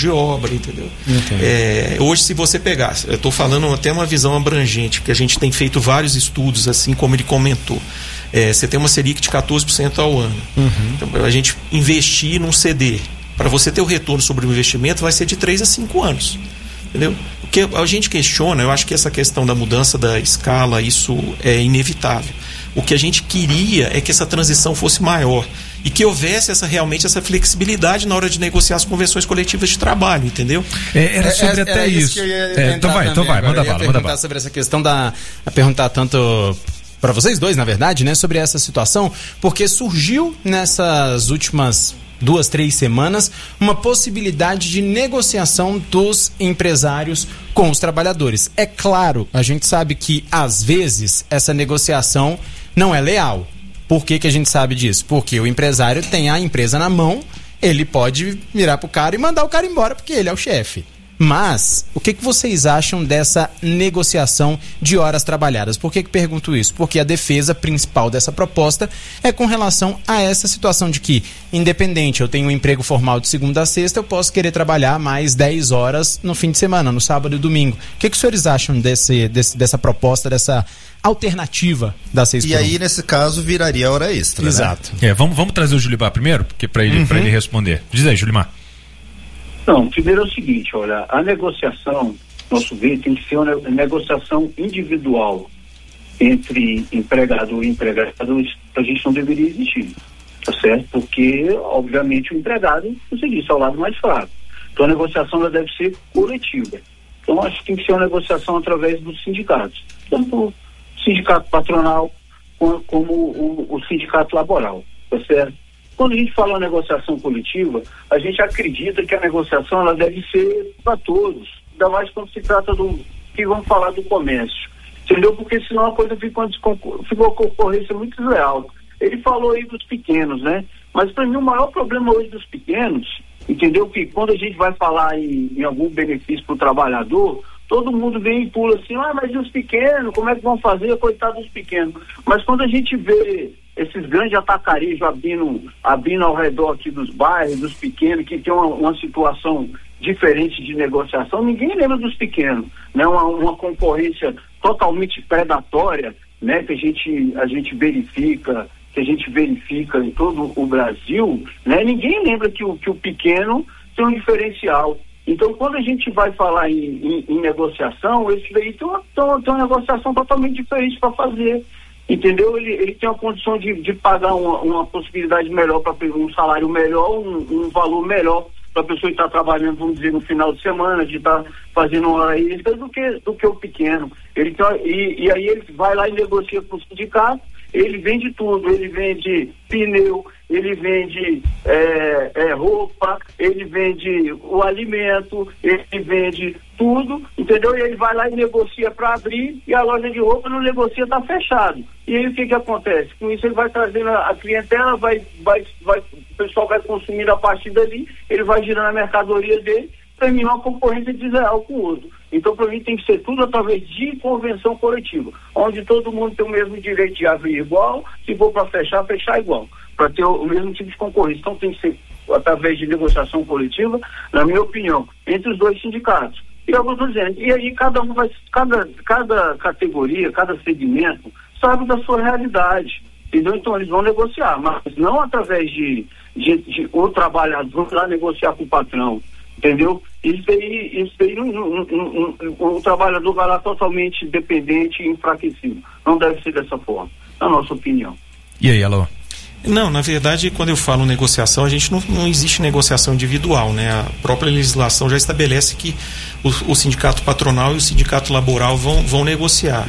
de obra, entendeu? Hoje, se você pegar, eu estou falando até uma visão abrangente, porque a gente tem feito vários estudos, assim como ele comentou. Você tem uma Selic de 14% ao ano. Então, a gente investir num CD, para você ter o retorno sobre o investimento, vai ser de 3 a 5 anos. Entendeu? O que a gente questiona, eu acho que essa questão da mudança da escala, isso é inevitável. O que a gente queria é que essa transição fosse maior e que houvesse realmente essa flexibilidade na hora de negociar as convenções coletivas de trabalho, entendeu? Era sobre até isso. Então vai, manda bala. Sobre essa questão perguntar tanto para vocês dois, na verdade, né, sobre essa situação, porque surgiu nessas últimas 2-3 semanas uma possibilidade de negociação dos empresários com os trabalhadores. É claro, a gente sabe que às vezes essa negociação não é leal. Por que a gente sabe disso? Porque o empresário tem a empresa na mão, ele pode virar pro cara e mandar o cara embora porque ele é o chefe. Mas, o que vocês acham dessa negociação de horas trabalhadas? Por que pergunto isso? Porque a defesa principal dessa proposta é com relação a essa situação de que, independente, eu tenho um emprego formal de segunda a sexta, eu posso querer trabalhar mais 10 horas no fim de semana, no sábado e domingo. O que os senhores acham dessa proposta, dessa alternativa da 6 por 1? E aí, nesse caso, viraria hora extra, Exato. né? Vamos trazer o Julimar primeiro, porque para ele responder. Diz aí, Julimar. Não, primeiro é o seguinte, olha, a negociação, nosso ver, tem que ser uma negociação individual entre empregador e empregado, a gente não deveria existir, tá certo? Porque, obviamente, o empregado, você disse, é o lado mais fraco. Então a negociação ela deve ser coletiva. Então acho que tem que ser uma negociação através dos sindicatos, tanto o sindicato patronal como o sindicato laboral, tá certo? Quando a gente fala negociação coletiva, a gente acredita que a negociação ela deve ser para todos, ainda mais quando se trata que vamos falar do comércio, entendeu? Porque senão a coisa fica uma concorrência muito desleal. Ele falou aí dos pequenos, né? Mas para mim o maior problema hoje dos pequenos, entendeu? Que quando a gente vai falar em algum benefício para o trabalhador, todo mundo vem e pula assim, mas e os pequenos, como é que vão fazer, coitado dos pequenos? Mas quando a gente vê esses grandes atacarejos abrindo ao redor aqui dos bairros, dos pequenos, que tem uma situação diferente de negociação, ninguém lembra dos pequenos, né? Uma concorrência totalmente predatória, né? Que a gente verifica em todo o Brasil, né? Ninguém lembra que o pequeno tem um diferencial. Então, quando a gente vai falar em negociação, esse daí tem uma negociação totalmente diferente para fazer. Entendeu? Ele tem a condição de pagar uma possibilidade melhor para um salário melhor, um valor melhor para a pessoa estar trabalhando, vamos dizer, no final de semana, de estar fazendo uma hora extra do que o pequeno. E aí ele vai lá e negocia com o sindicato, ele vende tudo, ele vende pneu, ele vende roupa, ele vende o alimento, ele vende tudo, entendeu? E ele vai lá e negocia para abrir e a loja de roupa não negocia, está fechado. E aí o que acontece? Com isso ele vai trazendo a clientela, o pessoal vai consumindo a partir dali, ele vai girando a mercadoria dele, terminar uma concorrência desleal com o outro. Então, para mim, tem que ser tudo através de convenção coletiva, onde todo mundo tem o mesmo direito de abrir igual, se for para fechar igual, para ter o mesmo tipo de concorrência. Então, tem que ser através de negociação coletiva, na minha opinião, entre os dois sindicatos. E eu estou dizendo, e aí cada categoria, cada segmento, sabe da sua realidade, entendeu? Então, eles vão negociar, mas não através de o trabalhador lá negociar com o patrão. Entendeu? Isso aí o trabalhador vai lá totalmente dependente e enfraquecido. Não deve ser dessa forma, na nossa opinião. E aí, Alô? Não, na verdade, quando eu falo negociação, a gente não existe negociação individual, né? A própria legislação já estabelece que o sindicato patronal e o sindicato laboral vão negociar.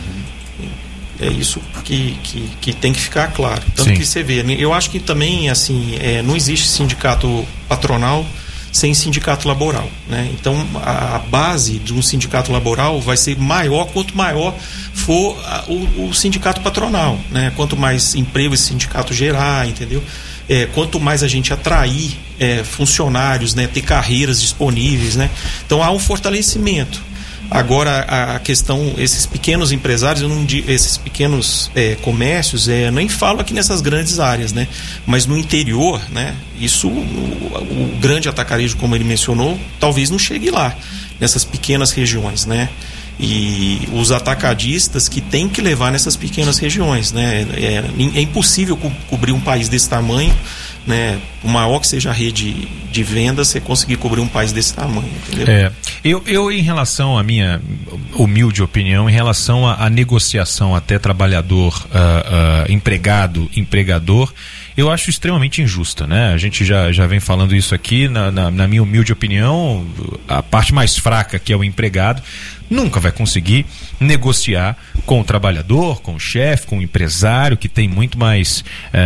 É isso que tem que ficar claro. Tanto que você vê, eu acho que também, assim, não existe sindicato patronal sem sindicato laboral, né? Então a base de um sindicato laboral vai ser maior quanto maior for o sindicato patronal, né? Quanto mais emprego esse sindicato gerar, entendeu? Quanto mais a gente atrair funcionários, né? Ter carreiras disponíveis, né? Então há um fortalecimento. Agora, a questão, esses pequenos empresários, esses pequenos comércios, nem falo aqui nessas grandes áreas, né? Mas no interior, né? Isso, o grande atacarejo, como ele mencionou, talvez não chegue lá, nessas pequenas regiões, né? E os atacadistas que têm que levar nessas pequenas regiões, né? É impossível cobrir um país desse tamanho, né? O maior que seja a rede de vendas, você conseguir cobrir um país desse tamanho, entendeu? Eu em relação à minha humilde opinião, em relação à negociação até trabalhador, empregado, empregador, eu acho extremamente injusta, né? A gente já vem falando isso aqui, na minha humilde opinião, a parte mais fraca, que é o empregado, nunca vai conseguir negociar com o trabalhador, com o chefe, com o empresário, que tem muito mais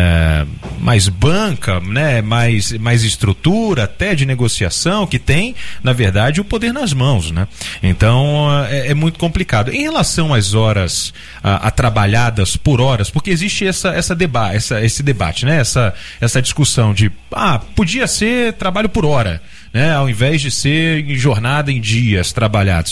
banca, né? mais estrutura até de negociação, que tem, na verdade, o poder nas mãos, né? Então, é muito complicado. Em relação às horas trabalhadas por horas, porque existe esse debate, né? Essa discussão de, podia ser trabalho por hora, né? Ao invés de ser em jornada em dias trabalhados.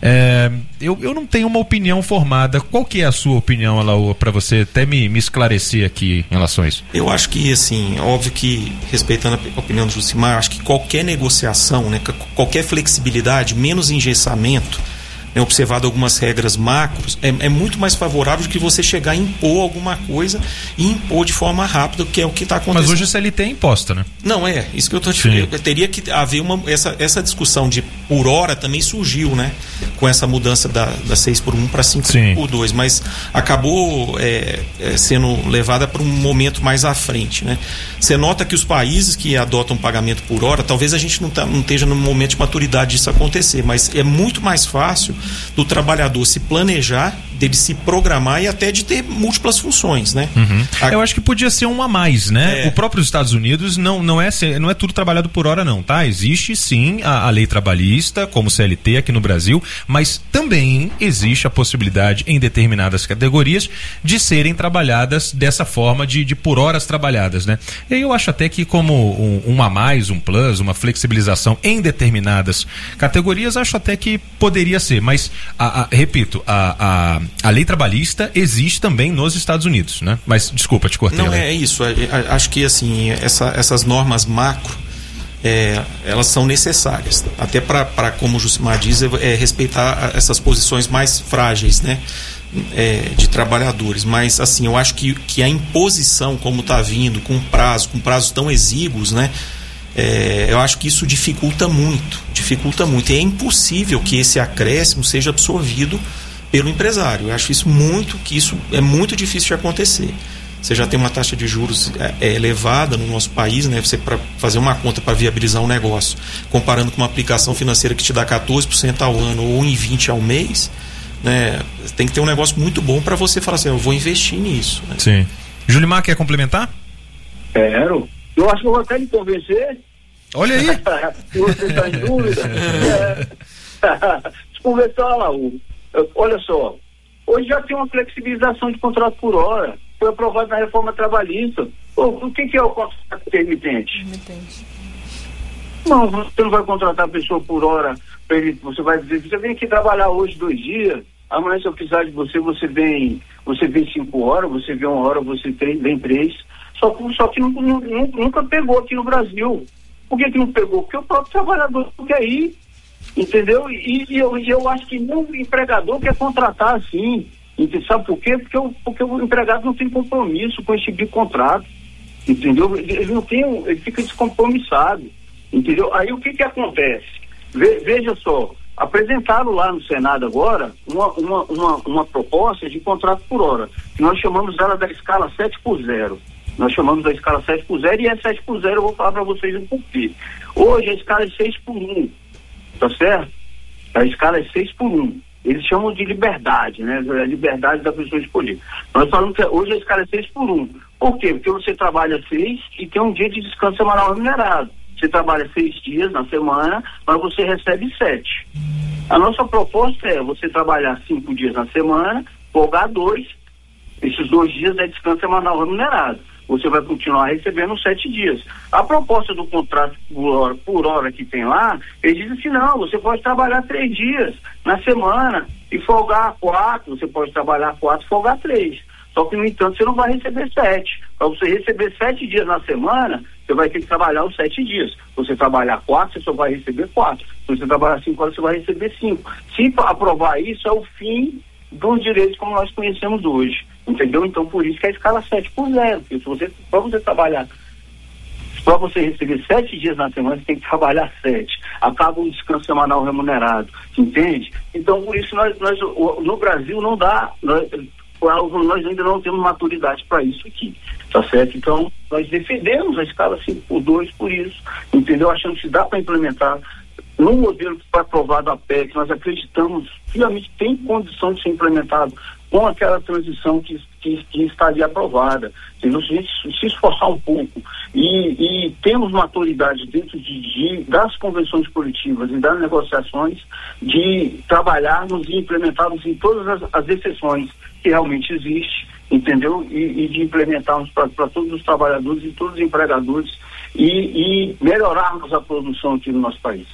Eu não tenho uma opinião formada. Qual que é a sua opinião, Alaô, para você até me esclarecer aqui em relação a isso? Eu acho que, assim, óbvio que, respeitando a opinião do Jucimar, acho que qualquer negociação, né, qualquer flexibilidade, menos engessamento, observado algumas regras macros, é muito mais favorável do que você chegar a impor alguma coisa e impor de forma rápida, que é o que está acontecendo. Mas hoje a CLT é imposta, né? Não, isso que eu estou dizendo. Teria que haver essa discussão de por hora também surgiu, né? Com essa mudança da 6 por 1 para 5 por 2, mas acabou sendo levada para um momento mais à frente, né? Você nota que os países que adotam pagamento por hora, talvez a gente não esteja no momento de maturidade disso acontecer, mas é muito mais fácil do trabalhador se planejar, dele se programar e até de ter múltiplas funções, né? Eu acho que podia ser um a mais, né? O próprio Estados Unidos não é tudo trabalhado por hora, não, tá? Existe sim a lei trabalhista, como CLT aqui no Brasil, mas também existe a possibilidade em determinadas categorias de serem trabalhadas dessa forma de por horas trabalhadas, né? E eu acho até que como um a mais, um plus, uma flexibilização em determinadas categorias, acho até que poderia ser, mas repito, a lei trabalhista existe também nos Estados Unidos, né? Mas desculpa, te cortei. Não, é isso. Acho que assim, essas normas macro, elas são necessárias, até para, como o Jucimar diz, respeitar essas posições mais frágeis, né? De trabalhadores, mas assim, eu acho que a imposição, como está vindo, com prazos tão exíguos, né? Eu acho que isso dificulta muito, e é impossível que esse acréscimo seja absorvido pelo empresário. Eu acho que isso é muito difícil de acontecer. Você já tem uma taxa de juros elevada no nosso país, né? Você, para fazer uma conta para viabilizar um negócio, comparando com uma aplicação financeira que te dá 14% ao ano ou em 20% ao mês, né? Tem que ter um negócio muito bom para você falar assim, eu vou investir nisso, né? Sim. Julimar, quer complementar? Quero. Eu acho que eu vou até lhe convencer. Olha aí. Você está em dúvida. Se conversar lá, olha só, hoje já tem uma flexibilização de contrato por hora, foi aprovado na reforma trabalhista. O que é o contrato intermitente? Não, você não vai contratar a pessoa por hora, você vai dizer, você vem aqui trabalhar hoje 2 dias, amanhã se eu precisar de você vem 5 horas, você vem 1 hora, você vem 3, só que nunca pegou aqui no Brasil. Por que não pegou? Porque o próprio trabalhador não quer ir, entendeu? E eu acho que nem o empregador quer contratar assim. Sabe por quê? Porque o empregado não tem compromisso com esse tipo de contrato, entendeu? Ele fica descompromissado, entendeu? Aí o que acontece? Veja só, apresentaram lá no Senado agora uma proposta de contrato por hora, que nós chamamos ela da escala 7x0. Nós chamamos da escala 7x0 e é 7x0, eu vou falar para vocês um porquê. Hoje a escala é 6x1, tá certo? A escala é 6x1. Eles chamam de liberdade, né? A liberdade da pessoa escolher. Nós falamos que hoje a escala é 6x1. Por quê? Porque você trabalha 6 e tem um dia de descanso semanal remunerado. Você trabalha 6 dias na semana, mas você recebe 7. A nossa proposta é você trabalhar 5 dias na semana, folgar 2, esses 2 dias é descanso semanal remunerado. você vai continuar recebendo 7 dias. A proposta do contrato por hora que tem lá, ele diz assim, não, você pode trabalhar 3 dias na semana e folgar 4, você pode trabalhar 4 e folgar 3. Só que, no entanto, você não vai receber 7. Para você receber 7 dias na semana, você vai ter que trabalhar os 7 dias. Se você trabalhar 4, você só vai receber 4. Se você trabalhar 5 horas, você vai receber 5. Se aprovar isso, é o fim dos direitos como nós conhecemos hoje. Entendeu? Então, por isso que a escala 7/0. Porque para você trabalhar, para você receber 7 dias na semana, você tem que trabalhar 7. Acaba o descanso semanal remunerado. Entende? Então, por isso, nós no Brasil não dá... Nós ainda não temos maturidade para isso aqui, tá certo? Então, nós defendemos a escala 5/2 por isso, entendeu? Achando que dá para implementar no modelo que foi aprovado a PEC, nós acreditamos realmente tem condição de ser implementado com aquela transição que estaria aprovada. Entendeu? Se a gente se esforçar um pouco e temos maturidade dentro das convenções coletivas e das negociações de trabalharmos e implementarmos em todas as exceções que realmente existe, entendeu? E de implementarmos para todos os trabalhadores e todos os empregadores e melhorarmos a produção aqui no nosso país.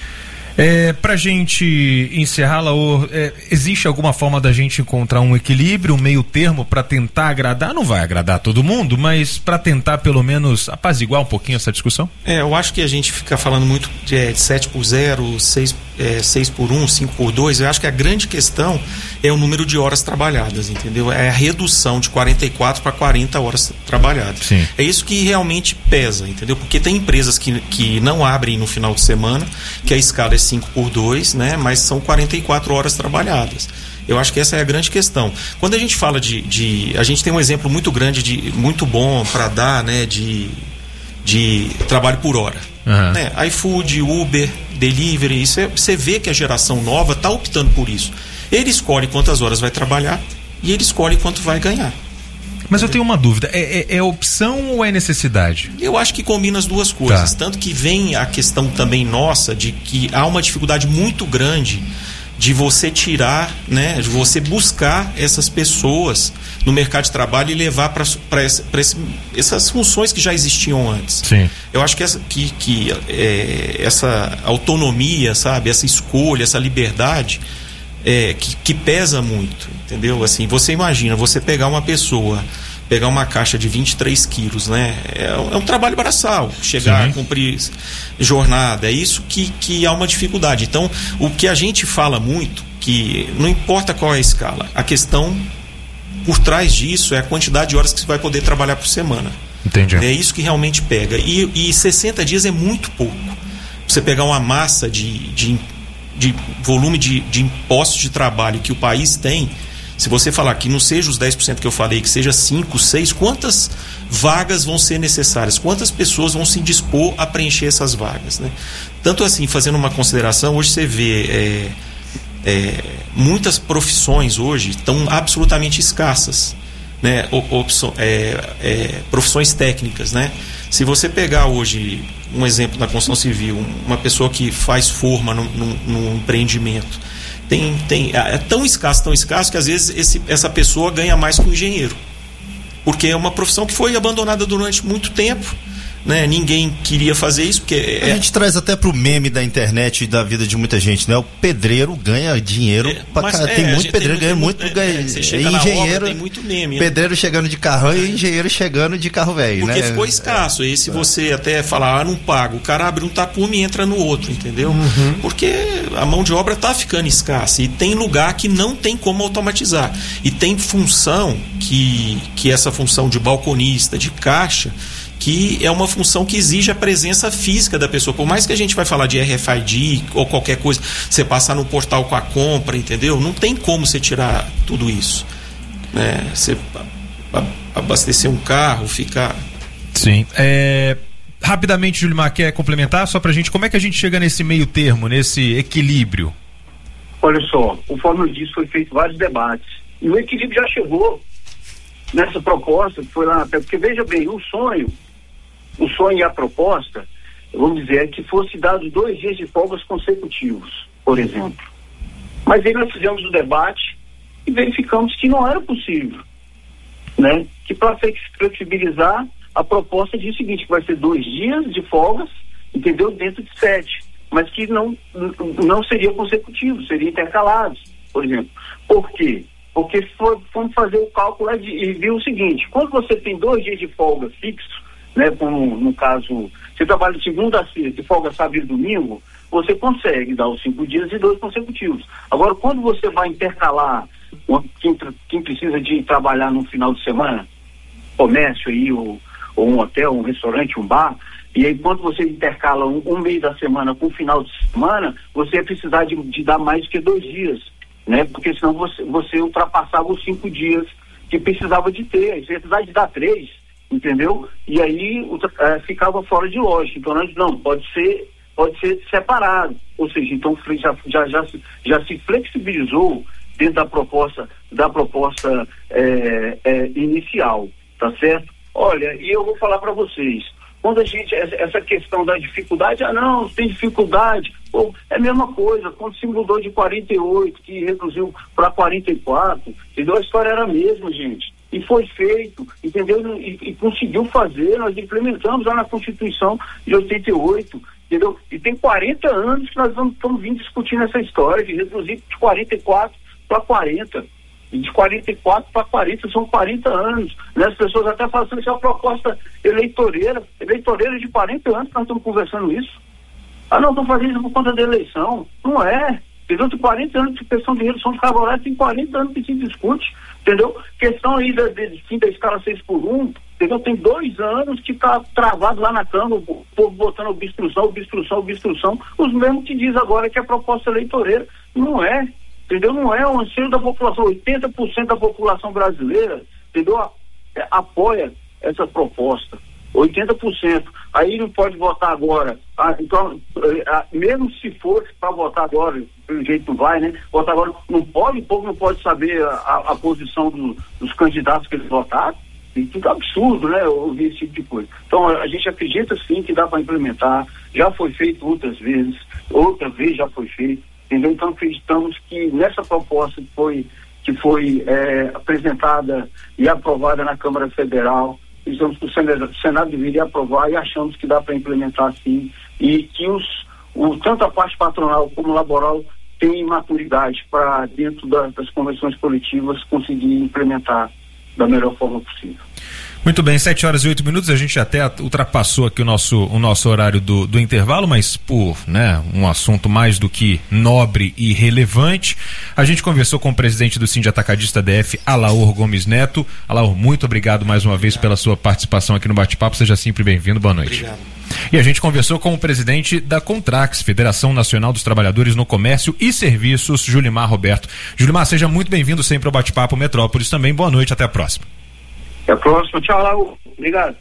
Pra gente encerrar, Laor, existe alguma forma da gente encontrar um equilíbrio, um meio termo para tentar agradar? Não vai agradar todo mundo, mas para tentar pelo menos apaziguar um pouquinho essa discussão? Eu acho que a gente fica falando muito de 7/0, 6/1, 5/2. Eu acho que a grande questão é o número de horas trabalhadas, entendeu? É a redução de 44 para 40 horas trabalhadas. Sim. É isso que realmente pesa, entendeu? Porque tem empresas que não abrem no final de semana, que a escala é 5/2, né? Mas são 44 horas trabalhadas. Eu acho que essa é a grande questão. Quando a gente fala a gente tem um exemplo muito grande, muito bom para dar, né? De trabalho por hora. Uhum. Né? iFood, Uber, Delivery, você vê que a geração nova está optando por isso. Ele escolhe quantas horas vai trabalhar e ele escolhe quanto vai ganhar. Mas eu tenho uma dúvida, é opção ou é necessidade? Eu acho que combina as duas coisas, tanto que vem a questão também nossa de que há uma dificuldade muito grande de você tirar, né, de você buscar essas pessoas no mercado de trabalho e levar para essas funções que já existiam antes. Sim. Eu acho que essa autonomia, sabe, essa escolha, essa liberdade que pesa muito, entendeu? Assim, você imagina, você pegar uma pessoa, pegar uma caixa de 23 quilos, né? É um trabalho braçal, chegar a cumprir jornada, é isso que há uma dificuldade. Então, o que a gente fala muito, que não importa qual é a escala, a questão por trás disso é a quantidade de horas que você vai poder trabalhar por semana. Entendi. É isso que realmente pega. E 60 dias é muito pouco. Você pegar uma massa de volume de impostos de trabalho que o país tem, se você falar que não seja os 10% que eu falei, que seja 5, 6, quantas vagas vão ser necessárias? Quantas pessoas vão se dispor a preencher essas vagas, né? Tanto assim, fazendo uma consideração, hoje você vê muitas profissões hoje estão absolutamente escassas, né? Profissões técnicas, né? Se você pegar hoje um exemplo na construção civil, uma pessoa que faz forma num empreendimento, é tão escasso que às vezes essa pessoa ganha mais que um engenheiro, porque é uma profissão que foi abandonada durante muito tempo, né? Ninguém queria fazer isso porque a gente traz até pro meme da internet e da vida de muita gente, né? O pedreiro ganha dinheiro tem muito pedreiro ganha muito, você chega na obra, tem muito meme, pedreiro chegando de carrão e engenheiro chegando de carro velho, porque né? Ficou escasso. E se você até falar, não pago, o cara abre um tapume e entra no outro, entendeu? Porque a mão de obra tá ficando escassa e tem lugar que não tem como automatizar, e tem função que essa função de balconista, de caixa, que é uma função que exige a presença física da pessoa. Por mais que a gente vai falar de RFID ou qualquer coisa, você passar no portal com a compra, entendeu? Não tem como você tirar tudo isso, né? Você abastecer um carro, ficar... Sim. Rapidamente, Julimar, quer complementar só pra gente? Como é que a gente chega nesse meio termo, nesse equilíbrio? Olha só, conforme eu disse, foi feito vários debates. E o equilíbrio já chegou nessa proposta, que foi lá até... Porque, veja bem, o sonho e a proposta, vamos dizer, é que fosse dado 2 dias de folgas consecutivos, por exemplo. Mas aí nós fizemos o debate e verificamos que não era possível. né? Que para flexibilizar, a proposta diz o seguinte, que vai ser 2 dias de folgas, entendeu? Dentro de 7, mas que não seria consecutivo, seria intercalados, por exemplo. Por quê? Porque fomos fazer o cálculo e viu o seguinte, quando você tem 2 dias de folga fixos, né, como no caso, você trabalha de segunda a sexta e folga sábado e domingo, você consegue dar os 5 dias e 2 consecutivos. Agora, quando você vai intercalar quem precisa de trabalhar no final de semana, comércio aí, ou um hotel, um restaurante, um bar, e aí quando você intercala um meio da semana com o final de semana, você ia precisar de dar mais do que 2 dias, né? Porque senão você ultrapassava os 5 dias que precisava de ter, aí você ia precisar de dar 3, entendeu? E aí ficava fora de lógica. Então não, pode ser separado, ou seja, então já se flexibilizou dentro da proposta inicial, tá certo? Olha, e eu vou falar para vocês, quando essa questão da dificuldade, não, tem dificuldade, é a mesma coisa, quando se mudou de 48, que reduziu para 44, entendeu? A história era a mesma, gente. E foi feito, entendeu? E conseguiu fazer, nós implementamos lá na Constituição de 88, entendeu? E tem 40 anos que nós estamos vindo discutindo essa história, de reduzir de 44 para 40. E de 44 para 40 são 40 anos. Né? As pessoas até falam assim, isso é uma proposta eleitoreira de 40 anos que nós estamos conversando isso. Não, estão fazendo isso por conta da eleição. Não é. Entendeu? Tem 40 anos de questão de redução de carga horária, tem 40 anos que se discute, entendeu? Questão aí de fim da escala 6x1, entendeu? Tem 2 anos que está travado lá na Câmara, o povo botando obstrução, os mesmos que diz agora que é proposta eleitoreira. Não é, entendeu? Não é o anseio da população, 80% da população brasileira, entendeu? Apoia essa proposta. 80%. Aí não pode votar agora. Então, mesmo se for para votar agora, pelo jeito não vai, né? Votar agora não pode, o povo não pode saber a posição dos candidatos que eles votaram. E tudo absurdo, né? Ouvir esse tipo de coisa. Então, a gente acredita sim que dá para implementar. Já foi feito outra vez já foi feito. Entendeu? Então, acreditamos que nessa proposta que foi apresentada e aprovada na Câmara Federal, pensamos que o Senado deveria aprovar e achamos que dá para implementar sim, e que tanto a parte patronal como laboral tem maturidade para, dentro das convenções coletivas, conseguir implementar da melhor forma possível. Muito bem, 7h08, a gente até ultrapassou aqui o nosso horário do intervalo, mas por um assunto mais do que nobre e relevante, a gente conversou com o presidente do Sindi Atacadista DF, Alaor Gomes Neto. Alaor, muito obrigado mais uma vez pela sua participação aqui no Bate-Papo, seja sempre bem-vindo, boa noite. Obrigado. E a gente conversou com o presidente da Contrax, Federação Nacional dos Trabalhadores no Comércio e Serviços, Julimar Roberto. Julimar, seja muito bem-vindo sempre ao Bate-Papo Metrópolis também, boa noite, até a próxima. Até a próxima, tchau, Laú. Obrigado.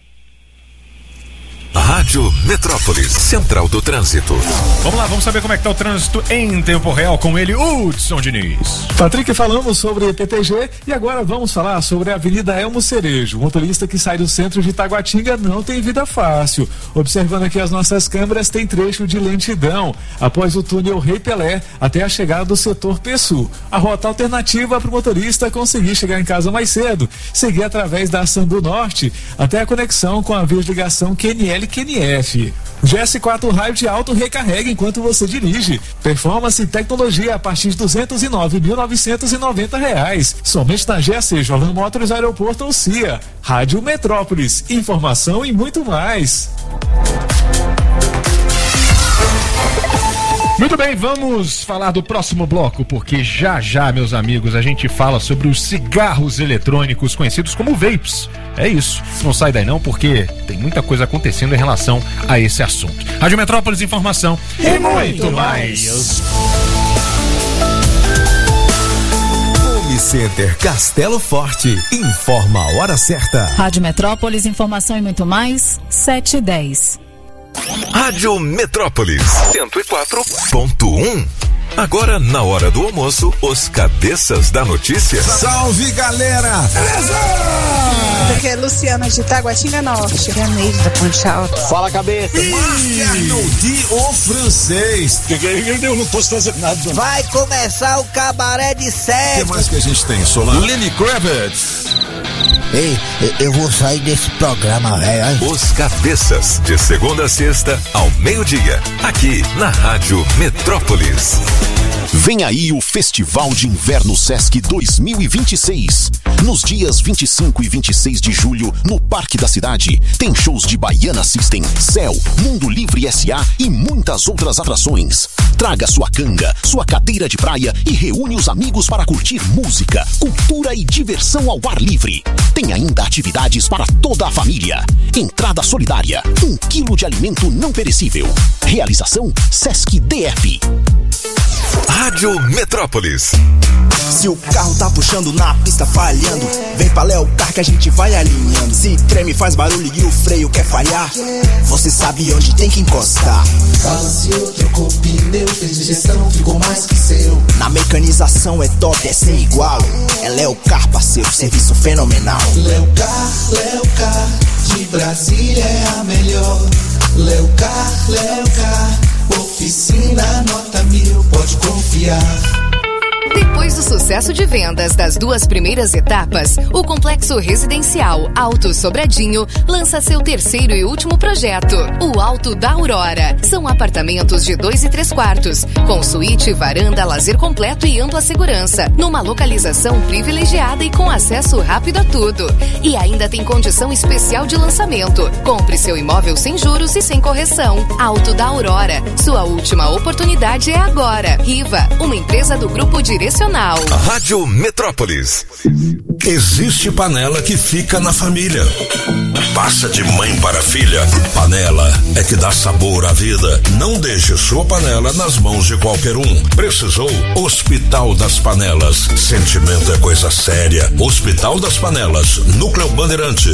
Rádio Metrópolis, Central do Trânsito. Vamos lá, vamos saber como é que tá o trânsito em tempo real com ele, Hudson Diniz. Patrick, falamos sobre PTG e agora vamos falar sobre a Avenida Elmo Cerejo. O motorista que sai do centro de Taguatinga não tem vida fácil. Observando aqui as nossas câmeras, tem trecho de lentidão após o túnel Rei Pelé até a chegada do setor Pessu. A rota alternativa para o motorista conseguir chegar em casa mais cedo, seguir através da Sandu Norte até a conexão com a via de ligação QNL-QNF. GS4 raio de alto recarrega enquanto você dirige. Performance e tecnologia a partir de R$209.990. Somente na GAC Jordan Motors Aeroporto ou CIA. Rádio Metrópolis. Informação e muito mais. Muito bem, vamos falar do próximo bloco, porque já, meus amigos, a gente fala sobre os cigarros eletrônicos conhecidos como vapes. É isso, não sai daí não, porque tem muita coisa acontecendo em relação a esse assunto. Rádio Metrópolis, informação e muito mais. Home Center Castelo Forte, informa a hora certa. Rádio Metrópolis, informação e muito mais, 7h10. Rádio Metrópolis 104.1. Agora, na hora do almoço, os cabeças da notícia. Salve, galera! Aqui é Luciana de Taguatinga Norte. Graneide da Ponte Alta. Fala, cabeça. Marciano de O Francês. Eu não posso fazer nada. Vai começar o cabaré de sexo. O que mais que a gente tem, Solar? Lenny Kravitz. Ei, eu vou sair desse programa, velho. Os Cabeças, de segunda a sexta, ao meio-dia, aqui na Rádio Metrópolis. Vem aí o Festival de Inverno Sesc 2026. Nos dias 25 e 26 de julho, no Parque da Cidade, tem shows de Baiana System, Céu, Mundo Livre S.A. e muitas outras atrações. Traga sua canga, sua cadeira de praia e reúne os amigos para curtir música, cultura e diversão ao ar livre. Tem ainda atividades para toda a família. Entrada solidária, 1 quilo de alimento não perecível. Realização Sesc DF. Rádio Metrópolis. Se o carro tá puxando na pista falhando, vem pra Leocar que a gente vai alinhando. Se treme, faz barulho e o freio quer falhar, você sabe onde tem que encostar. Balanceou, trocou pneu, fez injeção, ficou mais que seu. Na mecanização é top, é sem igual. É Leocar, parceiro, serviço fenomenal. Leocar, de Brasília é a melhor. Leocar, oficina nota 1000, pode confiar. Depois do sucesso de vendas das 2 primeiras etapas, o Complexo Residencial Alto Sobradinho lança seu terceiro e último projeto, o Alto da Aurora. São apartamentos de 2 e 3 quartos, com suíte, varanda, lazer completo e ampla segurança, numa localização privilegiada e com acesso rápido a tudo. E ainda tem condição especial de lançamento. Compre seu imóvel sem juros e sem correção. Alto da Aurora. Sua última oportunidade é agora. Riva, uma empresa do Grupo Direcional. Rádio Metrópolis. Existe panela que fica na família. Passa de mãe para filha. Panela é que dá sabor à vida. Não deixe sua panela nas mãos de qualquer um. Precisou? Hospital das Panelas. Sentimento é coisa séria. Hospital das Panelas. Núcleo Bandeirante.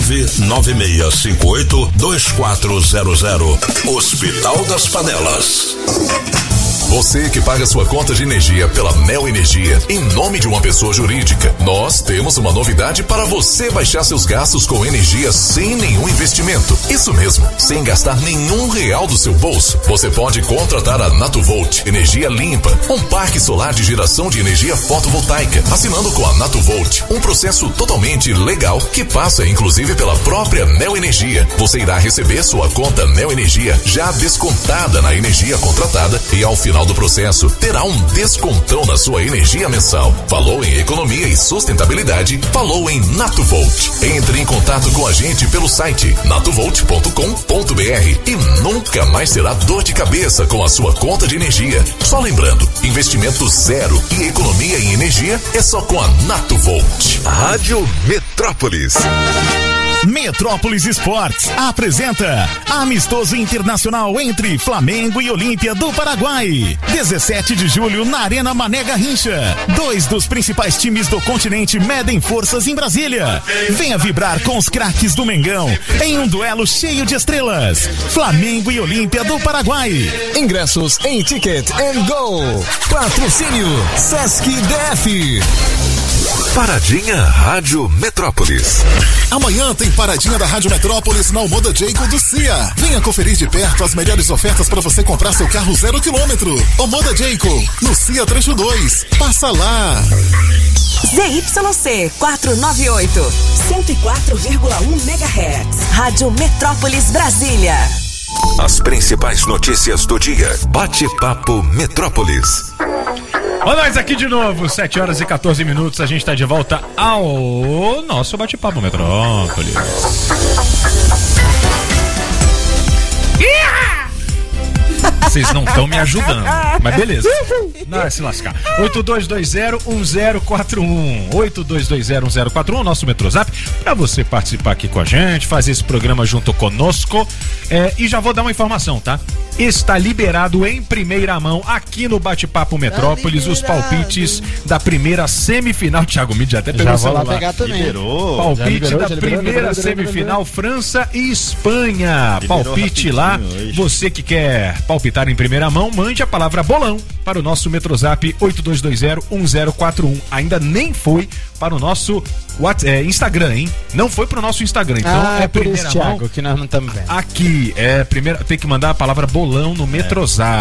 996582400. Hospital das Panelas. Você que paga sua conta de energia pela Neo Energia em nome de uma pessoa jurídica, nós temos uma novidade para você baixar seus gastos com energia sem nenhum investimento. Isso mesmo, sem gastar nenhum real do seu bolso. Você pode contratar a Natuvolt Energia Limpa, um parque solar de geração de energia fotovoltaica, assinando com a Natuvolt, um processo totalmente legal que passa inclusive pela própria Neo Energia. Você irá receber sua conta Neo Energia já descontada na energia contratada e ao final do processo terá um descontão na sua energia mensal. Falou em economia e sustentabilidade, falou em Natuvolt. Entre em contato com a gente pelo site natuvolt.com.br e nunca mais terá dor de cabeça com a sua conta de energia. Só lembrando, investimento zero e economia em energia é só com a Natuvolt. Rádio Metrópolis. Metrópolis Esportes apresenta Amistoso Internacional entre Flamengo e Olímpia do Paraguai. 17 de julho na Arena Mané Garrincha. 2 dos principais times do continente medem forças em Brasília. Venha vibrar com os craques do Mengão em um duelo cheio de estrelas. Flamengo e Olímpia do Paraguai. Ingressos em Ticket and Go. Patrocínio Sesc DF. Paradinha Rádio Metrópolis. Amanhã tem Paradinha da Rádio Metrópolis na Omoda Jayco do CIA. Venha conferir de perto as melhores ofertas para você comprar seu carro 0 km. Omoda Jayco, no CIA Trecho 2. Passa lá. ZYC 498, 104,1 MHz. Rádio Metrópolis Brasília. As principais notícias do dia. Bate-papo Metrópolis. Olha nós aqui de novo, 7 horas e 14 minutos, a gente tá de volta ao nosso Bate-Papo Metrópolis. Vocês não estão me ajudando, mas beleza. Não é se lascar. 82201041 82201041, nosso Metrozap, pra você participar aqui com a gente, fazer esse programa junto conosco. E já vou dar uma informação, tá? Está liberado em primeira mão aqui no Bate-Papo Metrópolis os palpites da primeira semifinal. Thiago Mídia até pegou o celular. Lá pegar também. Liberou. Palpite da primeira semifinal, França e Espanha. Palpite lá. Você que quer palpitar em primeira mão, mande a palavra bolão para o nosso Metrozap 82201041. Ainda nem foi para o nosso Instagram, hein? Não foi para o nosso Instagram, então é por primeira isso, mão. Thiago, que nós não estamos vendo. Aqui tem que mandar a palavra bolão no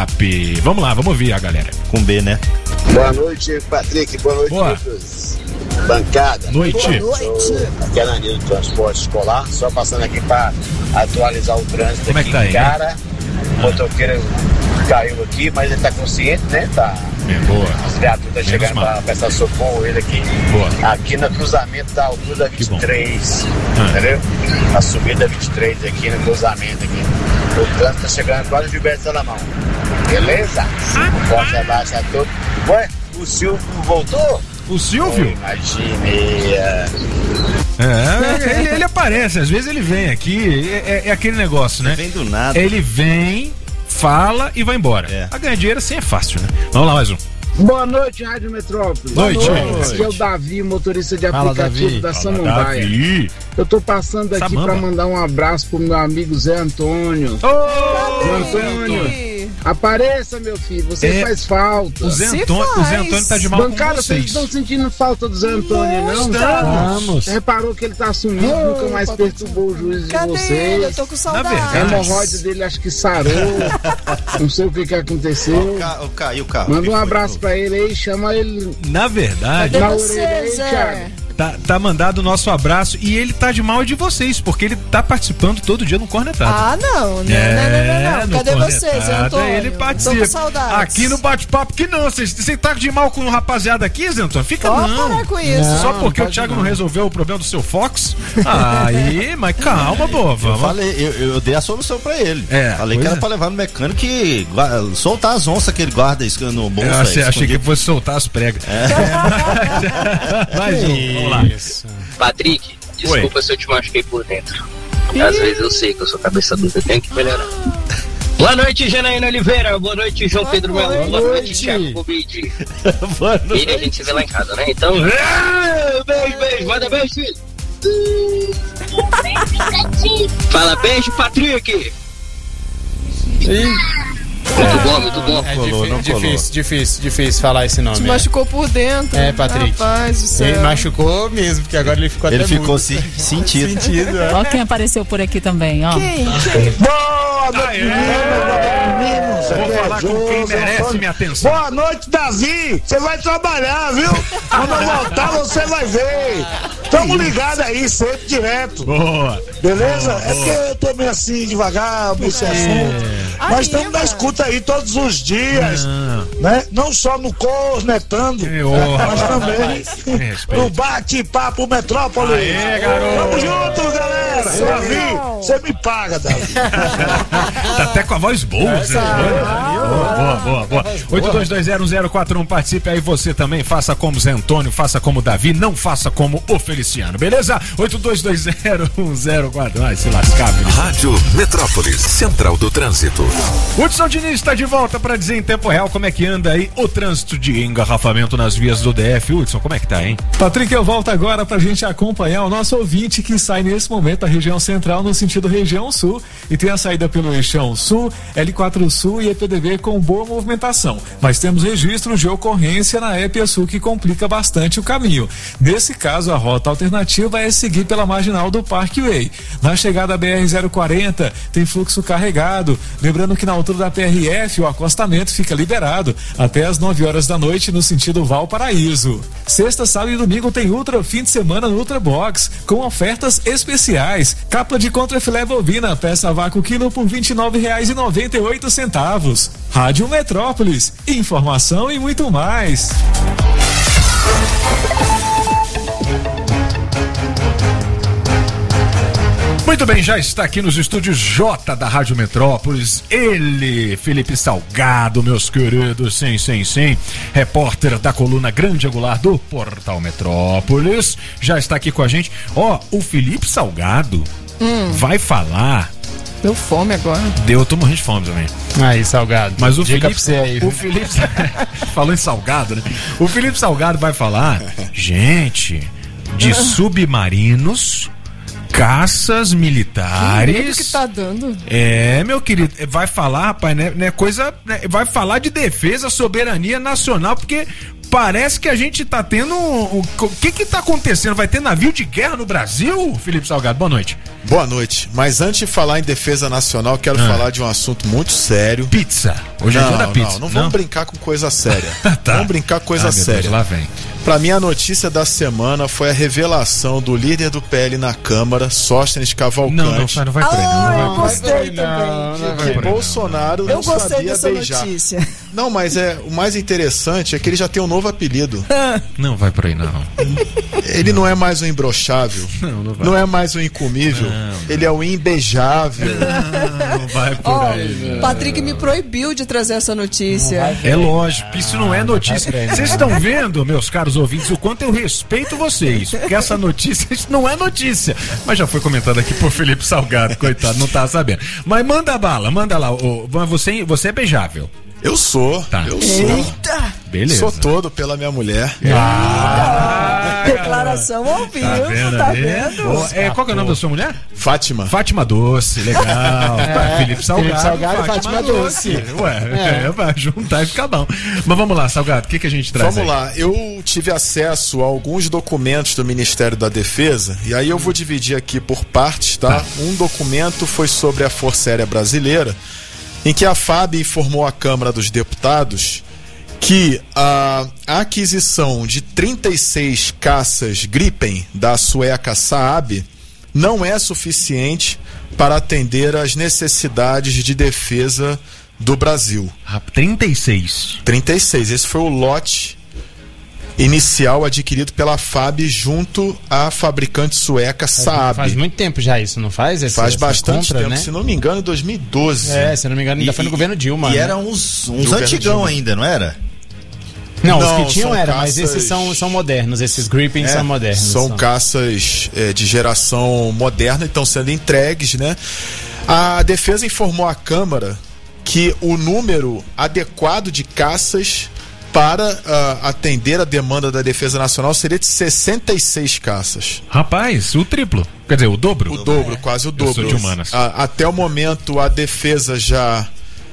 Metrozap. Vamos lá, vamos ouvir a galera. Com B, né? Boa noite, Patrick. Boa noite, Lucas. bancada. Noite. Boa noite. Aqui é Danilo do Transporte Escolar, só passando aqui para atualizar o trânsito. Como aqui. É que tá aí? Cara, o motoqueiro caiu aqui, mas ele tá consciente, né? Tá. Boa. As viaturas estão chegando para prestar socorro ele aqui. Boa. Aqui no cruzamento da altura 23. Entendeu? A subida 23 aqui no cruzamento aqui. O trânsito tá chegando quase de Gilberto Salamão. Beleza? Forte abraço a todos. Ué, o Silvio voltou? O Silvio? Imaginei. Ele aparece, às vezes ele vem aqui, é aquele negócio, né? Vem do nada. Ele vem, fala e vai embora. A ganhar dinheiro assim é fácil, né? Vamos lá, mais um. Boa noite, Rádio Metrópole. Boa noite. Aqui é o Davi, motorista de Fala, aplicativo Davi. da Fala, Samambaia. Davi. Eu tô passando aqui Samamba. pra mandar um abraço pro meu amigo Zé Antônio. Zé Antônio, apareça, meu filho, você faz falta. O Zé Antônio tá de mal Bancada, com vocês. estão sentindo falta do Zé Antônio, não? Estamos. Você reparou que ele tá sumido, nunca mais perturbou o juízo de vocês. Eu tô com saudade. A hemorroide dele acho que sarou. Não sei o que aconteceu. Caiu o carro. Manda um abraço pra ele aí, chama ele. Na verdade, na orelha aí, Thiago. Tá mandado o nosso abraço e ele tá de mal de vocês, porque ele tá participando todo dia no Cornetado. Ah, não. No Cadê vocês, Cornetado, Antônio? ele participa. Tô com saudades. Aqui no bate-papo que não, você tá de mal com o rapaziada aqui, Zé Antônio? Fica Pode não. parar com isso. Só porque não o Thiago não não. resolveu o problema do seu Fox? Aí, mas calma, pô, vamos. Eu dei a solução pra ele. Falei que pois era pra levar no mecânico e soltar as onças que ele guarda no bolso. Eu achei que fosse soltar as pregas. Mais um, vamos lá. Patrick, desculpa se eu te machuquei por dentro. Às vezes eu sei que eu sou cabeça dura, eu tenho que melhorar. Boa noite, Janaína Oliveira. Boa noite, João Pedro Melo. Boa noite, Thiago Covid. Boa noite. E a gente se vê lá em casa, né? Então, beijo. Manda beijo, filho. Fala beijo, Patrick. Muito bom. Difícil falar esse nome. Te machucou por dentro. Patrick. Rapaz do céu. Ele machucou mesmo, porque agora ele ficou até ficou mudo. sentido. Ó quem apareceu por aqui também, ó. Quem? Boa noite, meninos. Vou falar com quem merece minha atenção. Boa noite, Davi. Você vai trabalhar, viu? Quando eu voltar, você vai ver. Tamo ligado aí, sempre direto. Boa. Beleza? É porque eu tô meio assim, devagar, meio sem assunto. Mas estamos na escuta aí todos os dias, né? Não só no Cornetando, mas também no Bate-Papo Metrópole. Aê, garoto. Tamo junto, galera. Davi, você me paga, Davi. Tá até com a voz boa, Zé. Boa. 82201041, participe aí você também, faça como Zé Antônio, faça como Davi, não faça como o Feliciano, beleza? 82201041. Ai, se lascar, Feliciano. Rádio Metrópolis, Central do Trânsito. Hudson Diniz está de volta para dizer em tempo real como é que anda aí o trânsito de engarrafamento nas vias do DF. Hudson, como é que tá, hein? Patrick, eu volto agora pra gente acompanhar o nosso ouvinte que sai nesse momento da região central no sentido região sul e tem a saída pelo Eixão Sul, L4 Sul e EPDB com boa movimentação. Mas temos registros de ocorrência na EPA Sul que complica bastante o caminho. Nesse caso, a rota alternativa é seguir pela marginal do Parkway. Na chegada BR-040 tem fluxo carregado. Lembrando que na altura da PRF o acostamento fica liberado até as 9 horas da noite no sentido Valparaíso. Sexta, sábado e domingo tem Ultra fim de semana no Ultra Box com ofertas especiais. Capa de contrafilé bovina, peça a vácuo quilo por R$ 29,98. Rádio Metrópolis, informação e muito mais. Muito bem, já está aqui nos estúdios J da Rádio Metrópolis, ele, Felipe Salgado, meus queridos, sim, repórter da coluna Grande Angular do Portal Metrópolis, já está aqui com a gente. O Felipe Salgado vai falar. Deu fome agora. Eu tô morrendo de fome também. Aí, Salgado. Mas o Diga Felipe, pra você aí. o Felipe falou em Salgado, né? O Felipe Salgado vai falar, gente, de submarinos, caças militares. Que tá dando? Meu querido, vai falar, rapaz, né? Vai falar de defesa, soberania nacional, porque parece que a gente tá tendo. O que tá acontecendo? Vai ter navio de guerra no Brasil, Felipe Salgado? Boa noite. Boa noite. Mas antes de falar em defesa nacional, quero falar de um assunto muito sério. Pizza. Hoje é dia da pizza. Não vamos brincar com coisa séria. Tá. Vamos brincar com coisa séria. Deus, lá vem. Pra mim, a notícia da semana foi a revelação do líder do PL na Câmara, Sóstenes Cavalcante. Não vai por aí, não. Eu gostei também. Que Bolsonaro não sabia beijar. Notícia. Não, mas o mais interessante é que ele já tem um novo apelido. Não vai por aí, não. Ele não é mais o imbrochável. Não é mais o incomível. Ele é o imbeijável. Não vai por aí. Patrick me proibiu de trazer essa notícia. É lógico, isso não é notícia. Vocês estão vendo, meus caros ouvintes, o quanto eu respeito vocês. Porque essa notícia, isso não é notícia. Mas já foi comentado aqui por Felipe Salgado, coitado, não tá sabendo. Mas manda bala, manda lá. Você é beijável. Eu sou. Tá. Eu sou. Eita! Beleza. Sou todo pela minha mulher. Declaração ao vivo, tá vendo? Qual que é o nome da sua mulher? Fátima. Fátima Doce, legal. Felipe Salgado, Fátima Doce. Vai juntar e ficar bom. Mas vamos lá, Salgado, o que a gente traz? Vamos lá, eu tive acesso a alguns documentos do Ministério da Defesa, e aí eu vou dividir aqui por partes, tá? Um documento foi sobre a Força Aérea Brasileira, em que a FAB informou à Câmara dos Deputados que a aquisição de 36 caças Gripen da sueca Saab não é suficiente para atender às necessidades de defesa do Brasil. 36? 36, esse foi o lote inicial adquirido pela FAB junto à fabricante sueca Saab. Faz muito tempo já isso, não faz? Faz bastante tempo, né? Se não me engano, em 2012. Se não me engano, ainda foi no governo Dilma. E eram uns antigão ainda, não era? Não, os que tinham era, mas esses são modernos, esses Gripen são modernos. São caças de geração moderna e estão sendo entregues, né? A defesa informou à Câmara que o número adequado de caças para atender a demanda da Defesa Nacional seria de 66 caças. Rapaz, o triplo. Quer dizer, o dobro? O dobro, quase o dobro. Eu sou de humanas. Até o momento, a Defesa já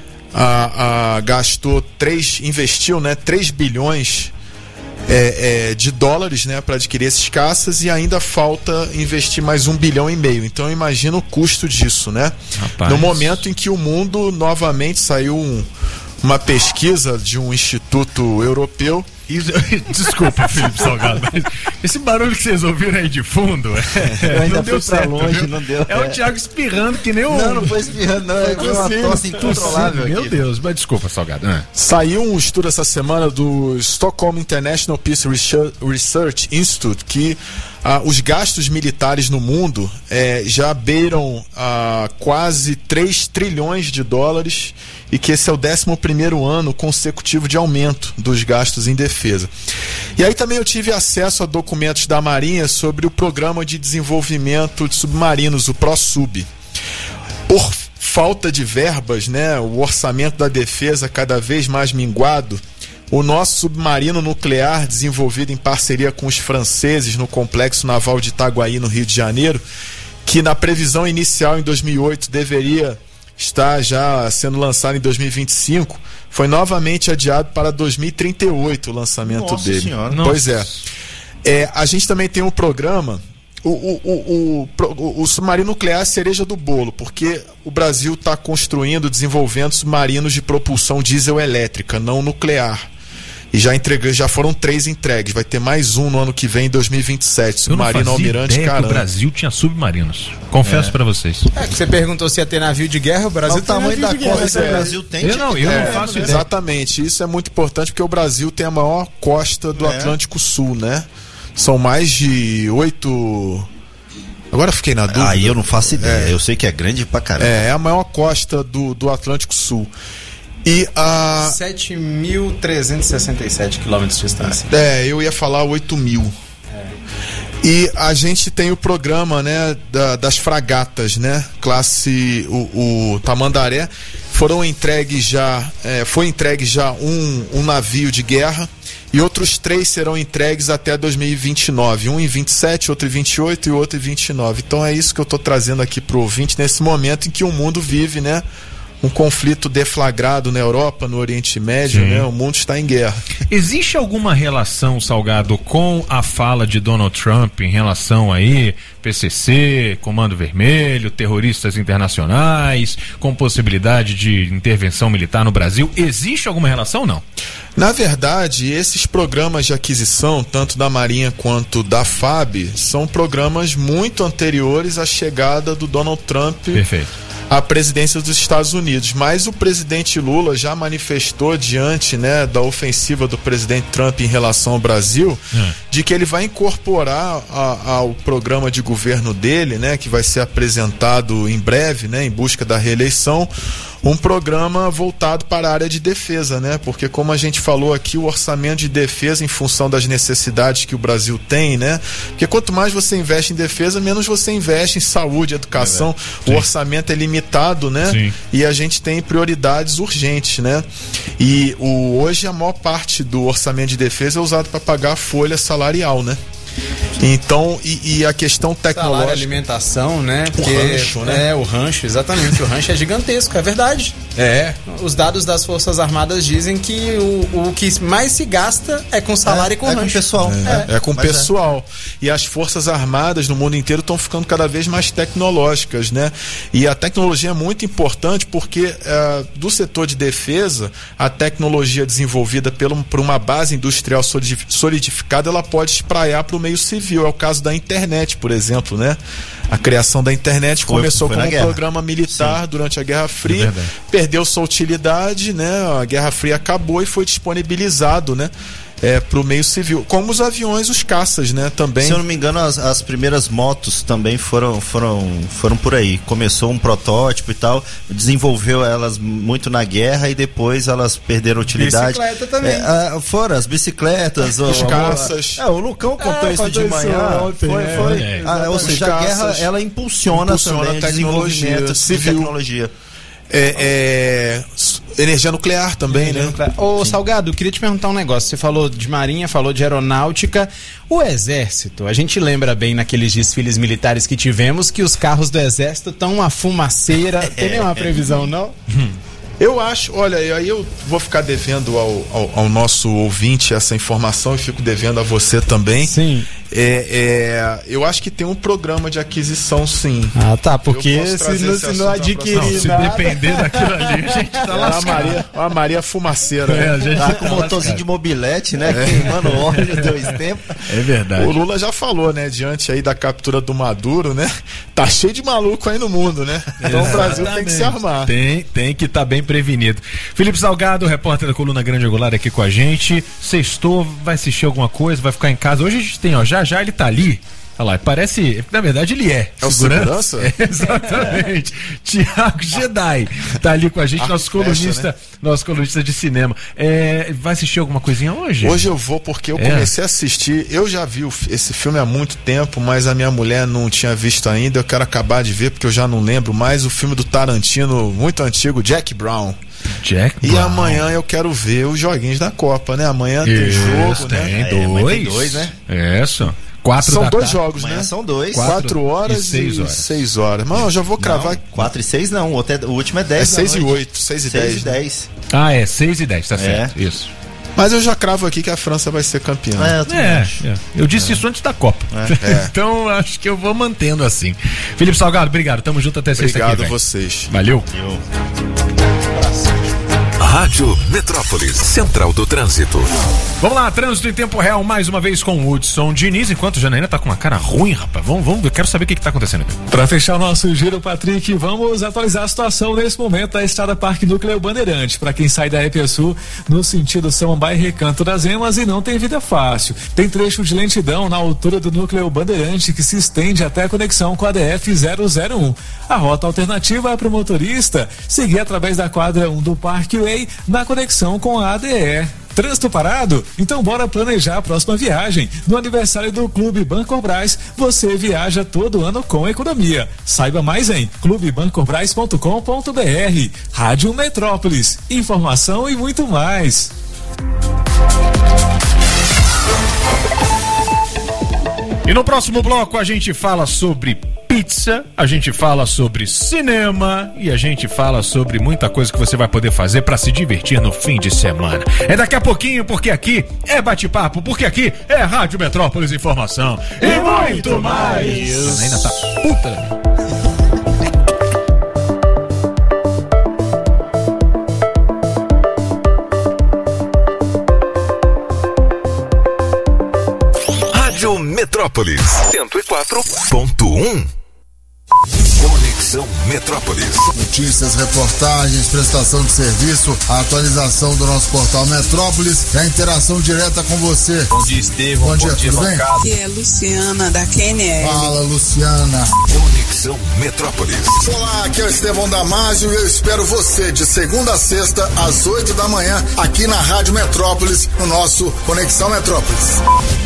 investiu, né, 3 bilhões de dólares, né, para adquirir esses caças, e ainda falta investir mais 1,5 bilhão. Então imagina o custo disso, né? Rapaz. No momento em que o mundo novamente saiu uma pesquisa de um instituto europeu. Desculpa, Felipe Salgado, mas esse barulho que vocês ouviram aí de fundo eu ainda não deu fui pra certo, longe, viu? não deu. É o Thiago espirrando que nem o... Não foi espirrando, não. É uma tosse incontrolável aqui. Meu Deus, mas desculpa, Salgado. Saiu um estudo essa semana do Stockholm International Peace Research Institute que os gastos militares no mundo já beiram quase 3 trilhões de dólares, e que esse é o 11º ano consecutivo de aumento dos gastos em defesa. E aí também eu tive acesso a documentos da Marinha sobre o Programa de Desenvolvimento de Submarinos, o ProSub. Por falta de verbas, né, o orçamento da defesa cada vez mais minguado, o nosso submarino nuclear, desenvolvido em parceria com os franceses no Complexo Naval de Itaguaí, no Rio de Janeiro, que na previsão inicial em 2008 deveria estar já sendo lançado em 2025, foi novamente adiado para 2038 o lançamento dele. Senhora. Pois a gente também tem um programa, o submarino nuclear é a cereja do bolo, porque o Brasil está construindo, desenvolvendo submarinos de propulsão diesel elétrica, não nuclear. E já foram 3 entregues. Vai ter mais um no ano que vem, em 2027. Submarino Almirante Caranha. O Brasil tinha submarinos. Confesso pra vocês. Você perguntou se ia ter navio de guerra. O Brasil tem tamanho da costa que o Brasil tem. Eu não faço ideia. Exatamente. Isso é muito importante, porque o Brasil tem a maior costa do Atlântico Sul, né? São mais de 8... Agora eu fiquei na dúvida. Aí eu não faço ideia. Eu sei que é grande pra caramba. É a maior costa do Atlântico Sul. E 7.367 quilômetros de distância. Eu ia falar 8.000. E a gente tem o programa, né, das fragatas, né? Classe o Tamandaré. Foi entregue já um navio de guerra, e outros 3 serão entregues até 2029. Um em 27, outro em 28 e outro em 29. Então é isso que eu estou trazendo aqui pro ouvinte nesse momento em que o mundo vive, né, um conflito deflagrado na Europa, no Oriente Médio, né? O mundo está em guerra. Existe alguma relação, Salgado, com a fala de Donald Trump em relação aí, PCC, Comando Vermelho, terroristas internacionais, com possibilidade de intervenção militar no Brasil? Existe alguma relação ou não? Na verdade, esses programas de aquisição, tanto da Marinha quanto da FAB, são programas muito anteriores à chegada do Donald Trump à presidência dos Estados Unidos. Mas o presidente Lula já manifestou diante, né, da ofensiva do presidente Trump em relação ao Brasil, de que ele vai incorporar ao programa de governo dele, né, que vai ser apresentado em breve, né, em busca da reeleição, um programa voltado para a área de defesa, né? Porque, como a gente falou aqui, o orçamento de defesa, em função das necessidades que o Brasil tem, né? Porque quanto mais você investe em defesa, menos você investe em saúde, educação. O orçamento é limitado, né? Sim. E a gente tem prioridades urgentes, né? E hoje a maior parte do orçamento de defesa é usado para pagar a folha salarial, né? Então, e a questão tecnológica. Salário, alimentação, né? Porque, o rancho, né? O rancho, exatamente. O rancho é gigantesco, é verdade. Os dados das Forças Armadas dizem que o que mais se gasta é com salário e com rancho. Com pessoal. É com pessoal. E as Forças Armadas no mundo inteiro estão ficando cada vez mais tecnológicas, né? E a tecnologia é muito importante porque do setor de defesa, a tecnologia desenvolvida por uma base industrial solidificada, ela pode espraiar para o meio civil. É o caso da internet, por exemplo, né? A criação da internet começou como um programa militar durante a Guerra Fria, perdeu sua utilidade, né? A Guerra Fria acabou e foi disponibilizado, né? Para o meio civil, como os aviões, os caças, né? Também. Se eu não me engano, as primeiras motos também foram por aí. Começou um protótipo e tal, desenvolveu elas muito na guerra e depois elas perderam utilidade. Bicicleta também. Foram as bicicletas, os caças. O Lucão contou isso de manhã. Ou seja, a guerra ela impulsiona também o desenvolvimento de tecnologia. Energia nuclear também, né? Ô, Salgado, queria te perguntar um negócio. Você falou de marinha, falou de aeronáutica. O exército, a gente lembra bem naqueles desfiles militares que tivemos que os carros do exército estão uma fumaceira. Tem nenhuma previsão, não? Eu acho, olha, aí eu vou ficar devendo ao nosso ouvinte essa informação e fico devendo a você também. Sim. Eu acho que tem um programa de aquisição, sim. Ah, tá, porque se não adquirir se depender daquilo ali, a gente tá lascado. A Maria fumaceira. A gente tá com um motorzinho de mobilete, né? Queimando óleo 2 tempos. É verdade. O Lula já falou, né? Diante aí da captura do Maduro, né? Tá cheio de maluco aí no mundo, né? Então o Brasil tem que se armar. Tem que estar bem prevenido. Felipe Salgado, repórter da Coluna Grande Angular, aqui com a gente. Sextou, vai assistir alguma coisa, vai ficar em casa. Hoje a gente tem, já ele tá ali. Olha lá, parece. Na verdade, ele é. É o segurança? Exatamente. Tiago Jedi tá ali com a gente, nosso colunista de cinema. Vai assistir alguma coisinha hoje? Hoje eu vou porque eu comecei a assistir. Eu já vi esse filme há muito tempo, mas a minha mulher não tinha visto ainda. Eu quero acabar de ver porque eu já não lembro mais. O filme do Tarantino, muito antigo, Jack Brown. E amanhã eu quero ver os joguinhos da Copa, né? Amanhã tem jogo, né? Tem dois, né? Isso. 4 são da 2 tarde. Jogos, né? São 2. 4 horas e 6 horas. Mano, eu já vou cravar. 4 e 6 não, o último é 10. É 6 e 8, 6 e 10. 10. Ah, 6 e 10, tá certo. Isso. Mas eu já cravo aqui que a França vai ser campeã. Eu disse isso antes da Copa. Então acho que eu vou mantendo assim. Felipe Salgado, obrigado. Tamo junto até sexta-feira. Obrigado a vocês. Valeu. Rádio Metrópolis, Central do Trânsito. Vamos lá, trânsito em tempo real, mais uma vez com o Hudson Diniz, enquanto o Janaína tá com uma cara ruim, rapaz. Vamos, eu quero saber o que tá acontecendo aqui. Pra fechar o nosso giro, Patrick, vamos atualizar a situação nesse momento da Estrada Parque Núcleo Bandeirante. Pra quem sai da EPSU no sentido Samambaia e Recanto das Emas e não tem vida fácil. Tem trecho de lentidão na altura do Núcleo Bandeirante que se estende até a conexão com a DF-001. A rota alternativa é para o motorista seguir através da quadra 1 do Parkway na conexão com a ADE. Trânsito parado? Então bora planejar a próxima viagem. No aniversário do Clube Bancorbras, você viaja todo ano com economia. Saiba mais em clubebancorbras.com.br. Rádio Metrópolis. Informação e muito mais. E no próximo bloco a gente fala sobre pizza, a gente fala sobre cinema e a gente fala sobre muita coisa que você vai poder fazer para se divertir no fim de semana. É daqui a pouquinho, porque aqui é bate-papo, porque aqui é Rádio Metrópolis Informação e muito mais. Ainda tá puta. Metrópolis 104.1. Conexão Metrópolis. Notícias, reportagens, prestação de serviço, a atualização do nosso portal Metrópolis e a interação direta com você. Bom dia, Estevão. Bom dia, tudo bem? Aqui é Luciana, da QNL. Fala, Luciana. Conexão Metrópolis. Olá, aqui é o Estevão Damasio e eu espero você de segunda a sexta, às 8 da manhã, aqui na Rádio Metrópolis, no nosso Conexão Metrópolis.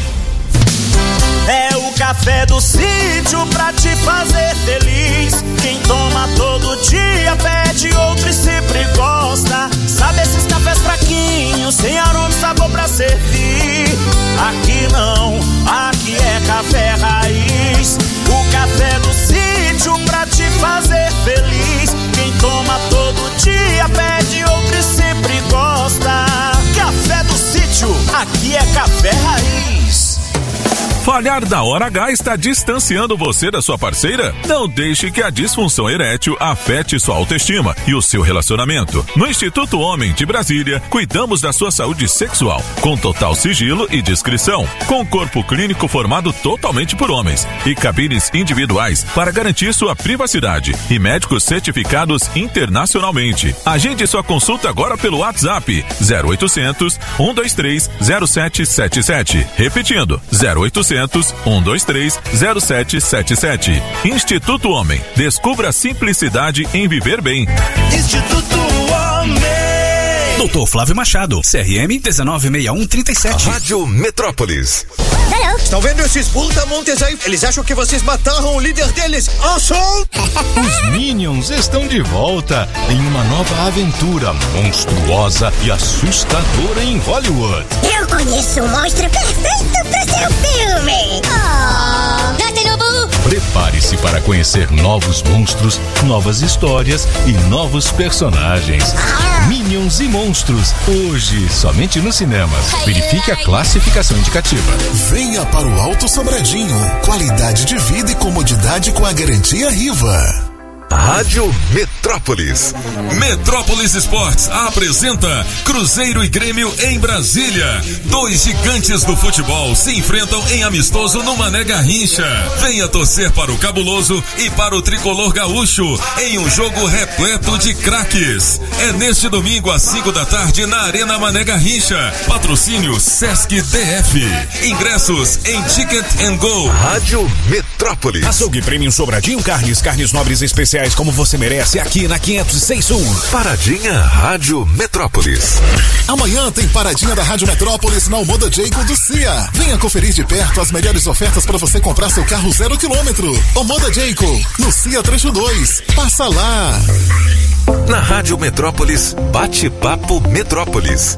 É o café do sítio pra te fazer feliz. Quem toma todo dia pede outro e sempre gosta. Sabe esses cafés fraquinhos, sem aroma e sabor pra servir? Aqui não, aqui é café raiz. O café do sítio pra te fazer feliz. Quem toma todo dia pede outro e sempre gosta. Café do sítio, aqui é café raiz. Falhar da hora H está distanciando você da sua parceira? Não deixe que a disfunção erétil afete sua autoestima e o seu relacionamento. No Instituto Homem de Brasília, cuidamos da sua saúde sexual, com total sigilo e discrição, com corpo clínico formado totalmente por homens e cabines individuais para garantir sua privacidade e médicos certificados internacionalmente. Agende sua consulta agora pelo WhatsApp 0800 123 0777. Repetindo, 0800 123 0777. Instituto Homem. Descubra a simplicidade em viver bem. Instituto Homem. Doutor Flávio Machado, CRM 196137. Rádio Metrópolis. Estão vendo esses brutamontes aí? Eles acham que vocês mataram o líder deles. Os Minions estão de volta em uma nova aventura monstruosa e assustadora em Hollywood. Eu conheço um monstro perfeito para seu filme. Prepare-se para conhecer novos monstros, novas histórias e novos personagens. Minions e Monstros, hoje somente nos cinemas. Verifique a classificação indicativa. Venha para o Alto Sobradinho. Qualidade de vida e comodidade com a garantia Riva. Rádio Metrópolis. Metrópolis Esportes apresenta Cruzeiro e Grêmio em Brasília. Dois gigantes do futebol se enfrentam em amistoso no Mané Garrincha. Venha torcer para o Cabuloso e para o Tricolor Gaúcho em um jogo repleto de craques. É neste domingo às 5 da tarde na Arena Mané Garrincha. Patrocínio Sesc DF. Ingressos em Ticket and Go. Rádio Metrópolis. Açougue Premium Sobradinho carnes nobres especiais como você merece aqui na 506 Sul. Paradinha Rádio Metrópolis. Amanhã tem Paradinha da Rádio Metrópolis na Almoda Jayco do CIA. Venha conferir de perto as melhores ofertas para você comprar seu carro 0 km. Almoda Jayco, no CIA Trecho 2. Passa lá. Na Rádio Metrópolis, Bate-Papo Metrópolis.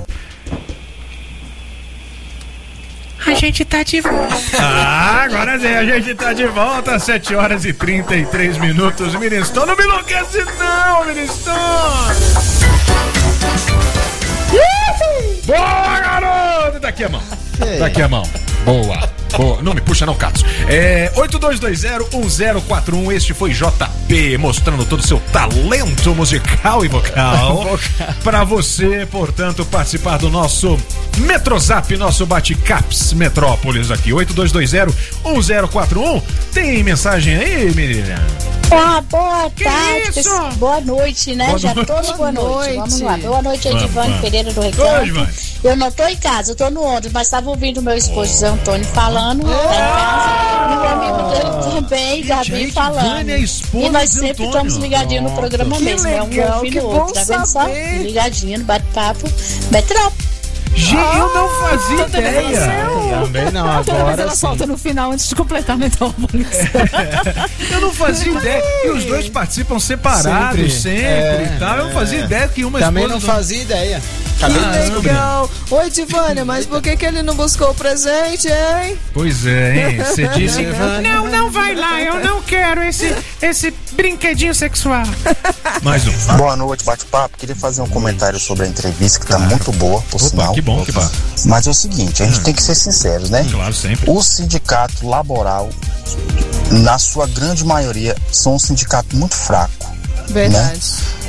A gente tá de volta. Agora sim, a gente tá de volta. 7 horas e 33 minutos. Ministão, não me enlouquece não, Ministão. Boa, garoto. Daqui a mão. Daqui a mão. Boa. Não me puxa não, Carlos. 82201041. Este foi JP, mostrando todo o seu talento musical e vocal. Para você, portanto, participar do nosso Metrozap, nosso Bate-Caps Metrópolis aqui. 82201041. Tem mensagem aí, menina? Boa tarde, pessoal. Boa noite, né? Já tô boa noite. Vamos lá. Boa noite, Edivane Pereira do Recanto. Eu não tô em casa, eu tô no ônibus, mas estava ouvindo meu esposo Zé Antônio falando, tá em casa, e o amigo dele também, Gabi, falando. E nós sempre estamos ligadinhos no programa mesmo, legal, é um ouvindo o outro, tá vendo só? Ligadinho no bate-papo Metrópolis. Gente, eu não fazia ideia. Também não, agora ela solta no final antes de completar Metrópolis. Eu não fazia ideia. E os dois participam separados sempre e tal. Eu não fazia ideia que uma também não fazia ideia. Que legal. Oi, Divânia, mas por que ele não buscou o presente, hein? Pois é, hein? Você disse... Não vai lá, eu não quero esse brinquedinho sexual. Mais um. Boa noite, bate-papo. Queria fazer um comentário sobre a entrevista que tá muito boa, por sinal. Que bom, que bom. Mas é o seguinte, a gente tem que ser sinceros, né? Claro, sempre. O sindicato laboral, na sua grande maioria, são um sindicato muito fraco. Verdade. Né?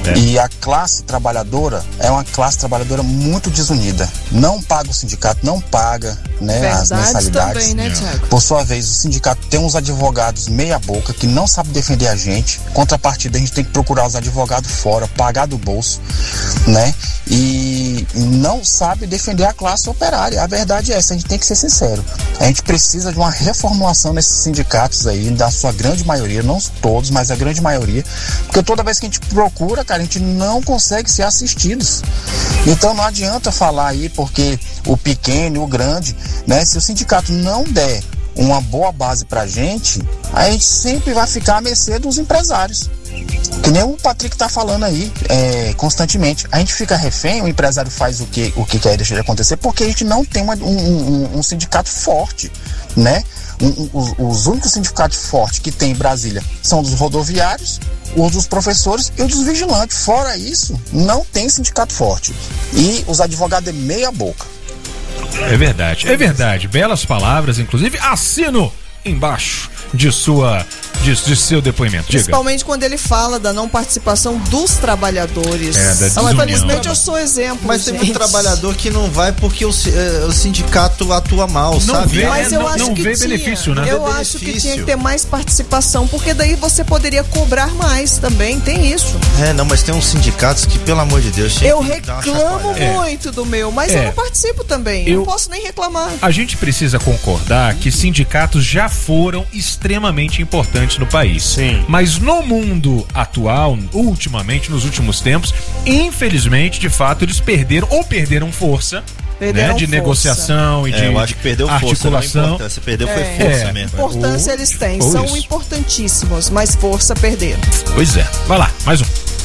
E a classe trabalhadora é uma classe trabalhadora muito desunida. Não paga o sindicato, não paga, né, as mensalidades. Também, né, Thiago? Por sua vez, o sindicato tem uns advogados meia boca que não sabem defender a gente. Contrapartida, a gente tem que procurar os advogados fora, pagar do bolso, né? E não sabe defender a classe operária. A verdade é essa, a gente tem que ser sincero. A gente precisa de uma reformulação nesses sindicatos aí, da sua grande maioria, não todos, mas a grande maioria, porque toda vez que a gente procura, cara, a gente não consegue ser assistidos. Então não adianta falar aí porque o pequeno e o grande, né? Se o sindicato não der uma boa base pra gente, a gente sempre vai ficar à mercê dos empresários. Que nem o Patrick tá falando aí constantemente. A gente fica refém, o empresário faz o que quer deixar de acontecer, porque a gente não tem um sindicato forte, né? Os únicos sindicatos fortes que tem em Brasília são dos rodoviários, os dos professores e os dos vigilantes. Fora isso, não tem sindicato forte. E os advogados é meia boca. É verdade. Belas palavras, inclusive. Assino embaixo de seu depoimento. Diga. Principalmente quando ele fala da não participação dos trabalhadores. Infelizmente eu sou exemplo. Mas tem muito trabalhador que não vai porque o sindicato atua mal, sabe? Mas eu acho que vê benefício, né? Eu acho que tinha que ter mais participação, porque daí você poderia cobrar mais também, tem isso. Não, mas tem uns sindicatos que, pelo amor de Deus, eu reclamo muito do meu, mas eu não participo também. Eu não posso nem reclamar. A gente precisa concordar que sindicatos já foram extremamente importantes no país. Sim. Mas no mundo atual, ultimamente, nos últimos tempos, infelizmente, de fato, eles perderam força. Né, de negociação e de eu acho que perdeu articulação. Força, perdeu foi força mesmo. Importância eles têm, são importantíssimos, mas força perderam. Pois é, vai lá, mais um.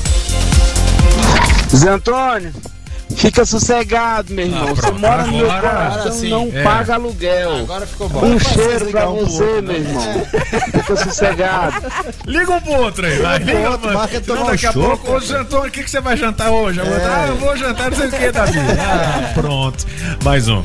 Zé Antônio, fica sossegado, meu irmão. Você mora no meu coração, não paga aluguel. Agora ficou bom. Um cheiro pra você, meu irmão. Fica sossegado. Liga um pro outro aí, vai. Liga, mano. Daqui a pouco, ô Zé Antônio, o que você vai jantar hoje? Eu vou jantar não sei o que, Davi. Pronto. Mais um.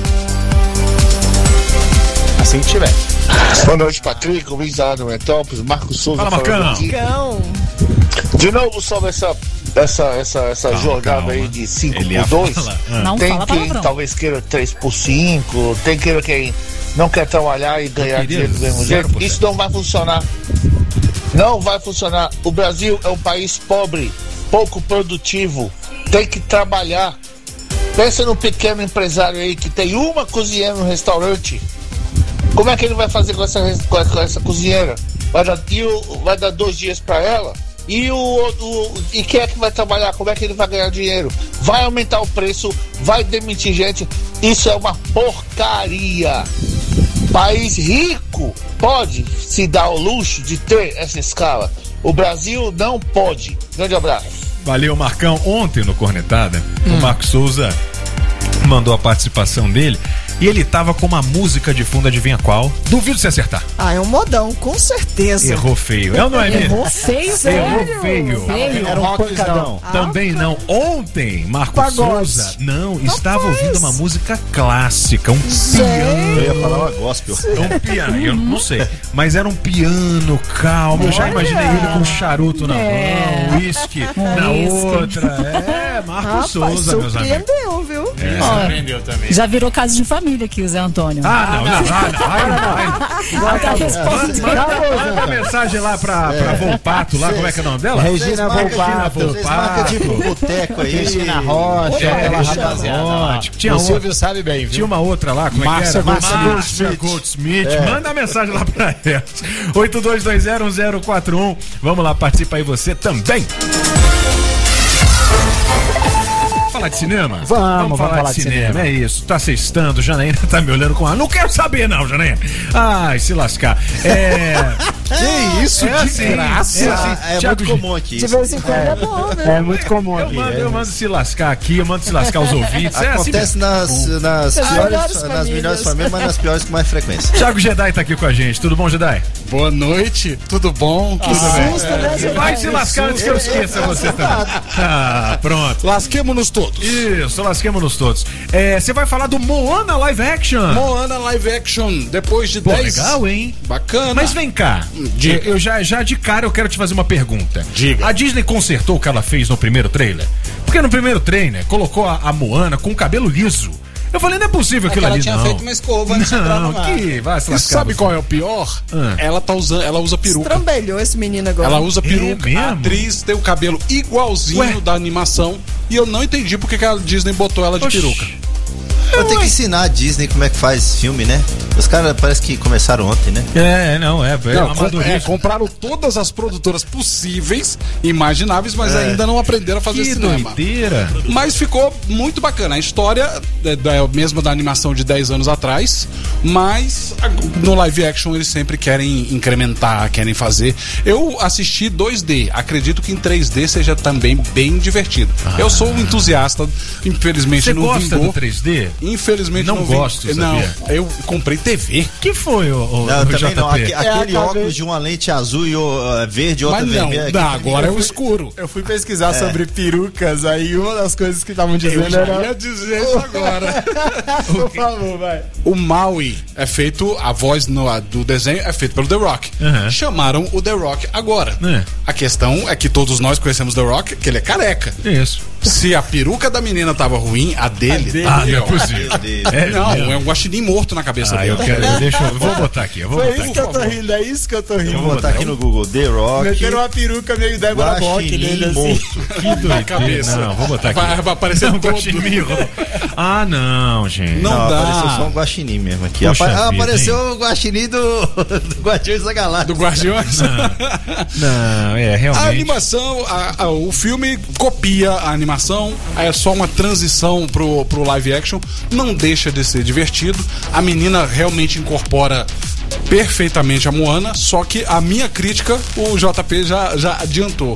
Assim que tiver. Boa noite, Patrick, o Luiz do Metrópolis, Marcos Souza. Fala, Marcão. De novo sobre essa jornada aí de 5 por 2. Tem quem talvez queira 3 por 5, tem quem não quer trabalhar e ganhar dinheiro do mesmo jeito. Isso não vai funcionar. Não vai funcionar. O Brasil é um país pobre, pouco produtivo, tem que trabalhar. Pensa no pequeno empresário aí que tem uma cozinheira no restaurante. Como é que ele vai fazer com essa cozinheira? Vai dar 2 dias para ela? E quem é que vai trabalhar? Como é que ele vai ganhar dinheiro? Vai aumentar o preço, vai demitir gente. Isso é uma porcaria. País rico pode se dar o luxo de ter essa escala. O Brasil não pode. Grande abraço. Valeu, Marcão. Ontem no Cornetada, o Marcos Souza mandou a participação dele. E ele tava com uma música de fundo, adivinha qual? Duvido você acertar. É um modão, com certeza. Errou feio. É ou não é mesmo? Errou feio, Errou feio. Era um pancadão. Também não. Ontem, Marcos Souza estava ouvindo uma música clássica, um piano. Eu ia falar uma gospel. Um piano, eu não sei. Mas era um piano calmo. Eu já imaginei ele com um charuto na mão, uísque na outra. Marcos Souza, meus amigos. Surpreendeu, viu? Surpreendeu também. Já virou caso de família aqui, o Zé Antônio. Manda mensagem lá pra Volpato, lá, como é que é o nome dela? Regina Volpato. Marca de boteco aí. Regina Rocha, aquela rapaziada. O Silvio sabe bem, viu? Tinha uma outra lá, como é que era? Márcia Goldsmith. Manda mensagem lá pra ela. 82201041. Vamos lá, participa aí você também. Falar de cinema? Vamos falar de cinema. É isso, tá sextando, Janaína tá me olhando com a... Não quero saber não, Janaína. Ai, se lascar. Que isso, de graça. É muito comum aqui. De vez em quando é bom, né? É muito comum aqui. Eu mando se lascar aqui, eu mando se lascar os ouvintes. Acontece nas melhores famílias, mas nas piores com mais frequência. Thiago Jedi tá aqui com a gente, tudo bom, Jedi? Boa noite, tudo bom? Vai se lascar antes que eu esqueça você também. Pronto. Lasquemos-nos todos. Isso, lasquemos-nos todos. Você vai falar do Moana Live Action. Moana Live Action, depois de 10... Legal, hein? Bacana. Mas vem cá, eu já de cara eu quero te fazer uma pergunta. Diga. A Disney consertou o que ela fez no primeiro trailer? Porque no primeiro trailer colocou a Moana com o cabelo liso. Eu falei, não é possível aquilo ali, não. Ela tinha feito uma escova antes de entrar no mar. E sabe qual é o pior? Ela usa peruca. Estrambelhou esse menino agora. Ela usa peruca. A atriz tem o cabelo igualzinho da animação. E eu não entendi porque que a Disney botou ela de peruca. Eu tenho que ensinar a Disney como é que faz filme, né? Os caras parece que começaram ontem, né? Compraram todas as produtoras possíveis, imagináveis, mas ainda não aprenderam a fazer cinema. Doideira. Mas ficou muito bacana. A história é a mesma da animação de 10 anos atrás, mas no live action eles sempre querem incrementar, querem fazer. Eu assisti 2D, acredito que em 3D seja também bem divertido. Eu sou um entusiasta, infelizmente Você não gosta vingou. do 3D? Infelizmente não gosto, sabia? Não, eu comprei TV. Que foi não, também não. Aquele óculos de uma lente azul e verde e outra vermelha. Não, agora é o escuro. Eu fui pesquisar sobre perucas, aí uma das coisas que estavam dizendo era... Eu ia dizer isso agora. Por favor, vai. O Maui é feito, a voz do desenho é feita pelo The Rock. Chamaram o The Rock agora. A questão é que todos nós conhecemos The Rock, que ele é careca. Isso. Se a peruca da menina tava ruim, a dele... não é possível. É um guaxinim morto na cabeça dele. Eu vou botar aqui. Foi isso que eu tô rindo, é isso que eu tô rindo. Eu vou botar aqui no Google, The Rock. Meteram uma peruca meio Débora Bock nele assim. Que doideira. Cabeça. Não, vou botar aqui. Vai aparecer todo. Ah, não, gente. Não dá. Apareceu só um guaxinim mesmo aqui. Apareceu o guaxinim do Guardiões da Galáxia. Do Guardiões? Não, realmente. A animação, o filme copia a animação, é só uma transição pro live action, não deixa de ser divertido. A menina realmente incorpora perfeitamente a Moana, só que a minha crítica, o JP já adiantou.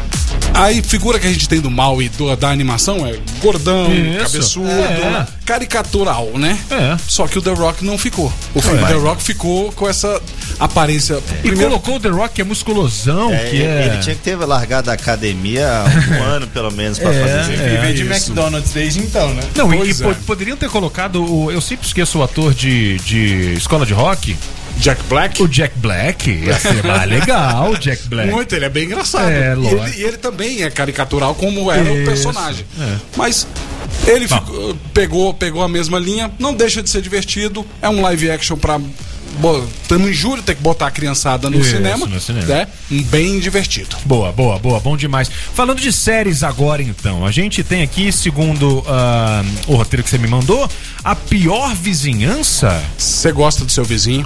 A figura que a gente tem do Maui da animação é gordão, cabeçudo, caricatural, né? Só que o The Rock não ficou. O The Rock ficou com essa aparência. E colocou o The Rock que é musculosão. Ele tinha que ter largado a academia há um ano, pelo menos, pra fazer isso. Viver de McDonald's desde então, né? Não, poderiam ter colocado eu sempre esqueço o ator de Escola de Rock. Jack Black? O Jack Black ia ser mais legal, o Jack Black. Muito, ele é bem engraçado. E ele também é caricatural como era o personagem. Mas ele pegou a mesma linha, não deixa de ser divertido, é um live action pra... Estamos em julho, tem que botar a criançada no cinema. Né? Bem divertido. Boa, bom demais. Falando de séries agora, então, a gente tem aqui, segundo o roteiro que você me mandou, A Pior Vizinhança. Você gosta do seu vizinho?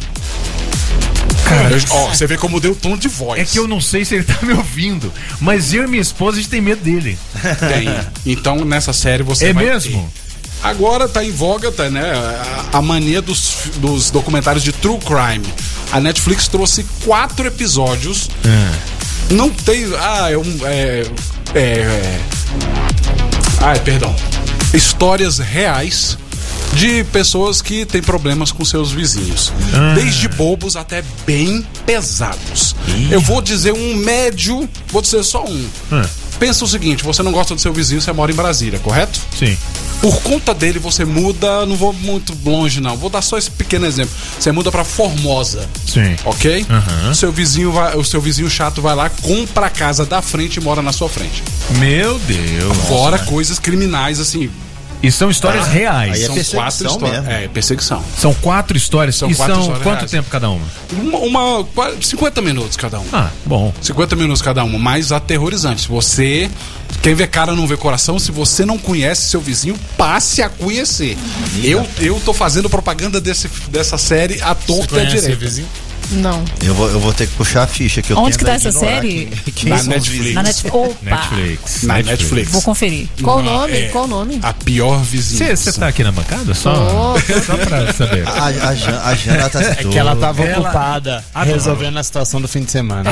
Cara, você vê como deu tom de voz. É que eu não sei se ele tá me ouvindo, mas eu e minha esposa, a gente tem medo dele. Tem. Então, nessa série você vai mesmo? ter. Agora tá em voga, né? A mania dos documentários de True Crime. A Netflix trouxe 4 episódios. Não tem... perdão. Histórias reais de pessoas que têm problemas com seus vizinhos. Desde bobos até bem pesados. Eu vou dizer um médio, vou dizer só um. Pensa o seguinte, você não gosta do seu vizinho, você mora em Brasília, correto? Sim. Por conta dele você muda, não vou muito longe não, vou dar só esse pequeno exemplo. Você muda pra Formosa. Sim. Ok? O seu vizinho chato vai lá, compra a casa da frente e mora na sua frente. Meu Deus. Fora coisas criminais assim. E são histórias reais. São 4 histórias. Perseguição. São 4 histórias. São 4 histórias quanto reais. Tempo cada uma? 50 minutos cada uma. Ah, bom. 50 minutos cada uma, mais aterrorizante. Quem vê cara não vê coração. Se você não conhece seu vizinho, passe a conhecer. Eu tô fazendo propaganda dessa série à torta e à direita. Vizinho? Não. Eu vou ter que puxar a ficha que eu Onde que tá essa série? Na Netflix. Na Netflix. Opa. Na Netflix. Vou conferir. Qual o nome? Qual o nome? A Pior Vizinhança. Você tá aqui na bancada? Só pra saber. A Jana tá É que ela tava ocupada resolvendo a situação do fim de semana.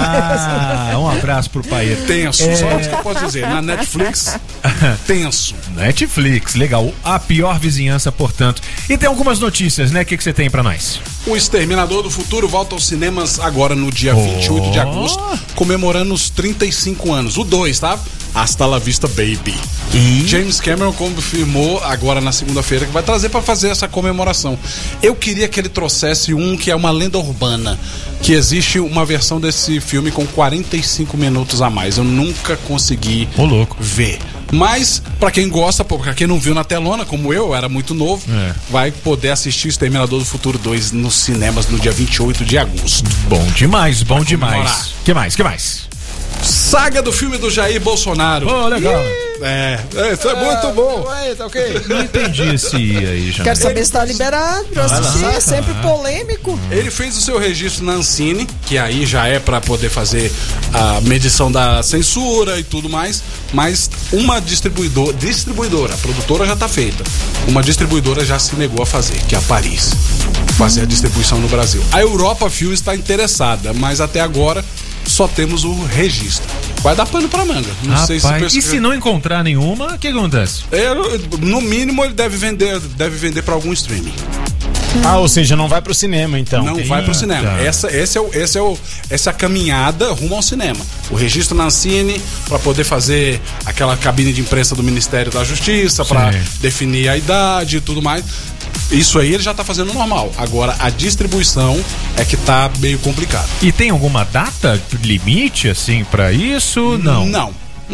Um abraço pro pai. Tenso. Só isso que eu posso dizer. Na Netflix, tenso. Netflix, legal. A Pior Vizinhança, portanto. E tem algumas notícias, né? O que você tem pra nós? O Exterminador do Futuro volta aos cinemas agora no dia 28 de agosto, comemorando os 35 anos. O 2, tá? Hasta la vista, baby. James Cameron confirmou agora na segunda-feira que vai trazer pra fazer essa comemoração. Eu queria que ele trouxesse um que é uma lenda urbana, que existe uma versão desse filme com 45 minutos a mais. Eu nunca consegui ver. Mas, pra quem gosta, pra quem não viu na telona, como eu era muito novo, vai poder assistir o Exterminador do Futuro 2 nos cinemas no dia 28 de agosto. Bom demais, bom demais. Que mais? Saga do filme do Jair Bolsonaro. Legal. Isso é muito bom. Tá ok. Não entendi esse aí, já. Quero saber se tá liberado pra assistir, é sempre polêmico. Ele fez o seu registro na Ancine, que aí já é pra poder fazer a medição da censura e tudo mais, mas uma distribuidora, a produtora já tá feita, uma distribuidora já se negou a fazer, que é a Paris, fazer a distribuição no Brasil. A Europa Film está interessada, mas até agora só temos o registro. Vai dar pano pra manga. Não sei se e se não encontrar nenhuma, o que acontece? No mínimo ele deve vender pra algum streaming. Ou seja, não vai pro cinema, então. Não vai pro cinema. Essa é a caminhada rumo ao cinema. O registro na Ancine, pra poder fazer aquela cabine de imprensa do Ministério da Justiça, pra definir a idade e tudo mais. Isso aí ele já tá fazendo normal. Agora, a distribuição é que tá meio complicado. E tem alguma data limite, assim, pra isso? Não.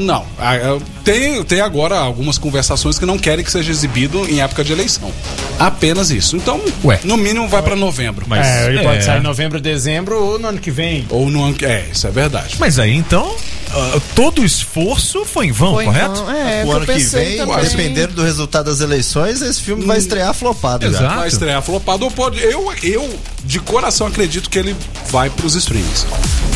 Tem agora algumas conversações que não querem que seja exibido em época de eleição. Apenas isso. Então, no mínimo vai pra novembro. Mas ele pode sair em novembro, dezembro ou no ano que vem. Ou no ano que isso é verdade. Mas aí então, todo o esforço foi em vão, correto? O ano que vem, dependendo do resultado das eleições, esse filme vai estrear flopado. Exato. Vai estrear flopado ou pode. Eu de coração acredito que ele vai pros streams.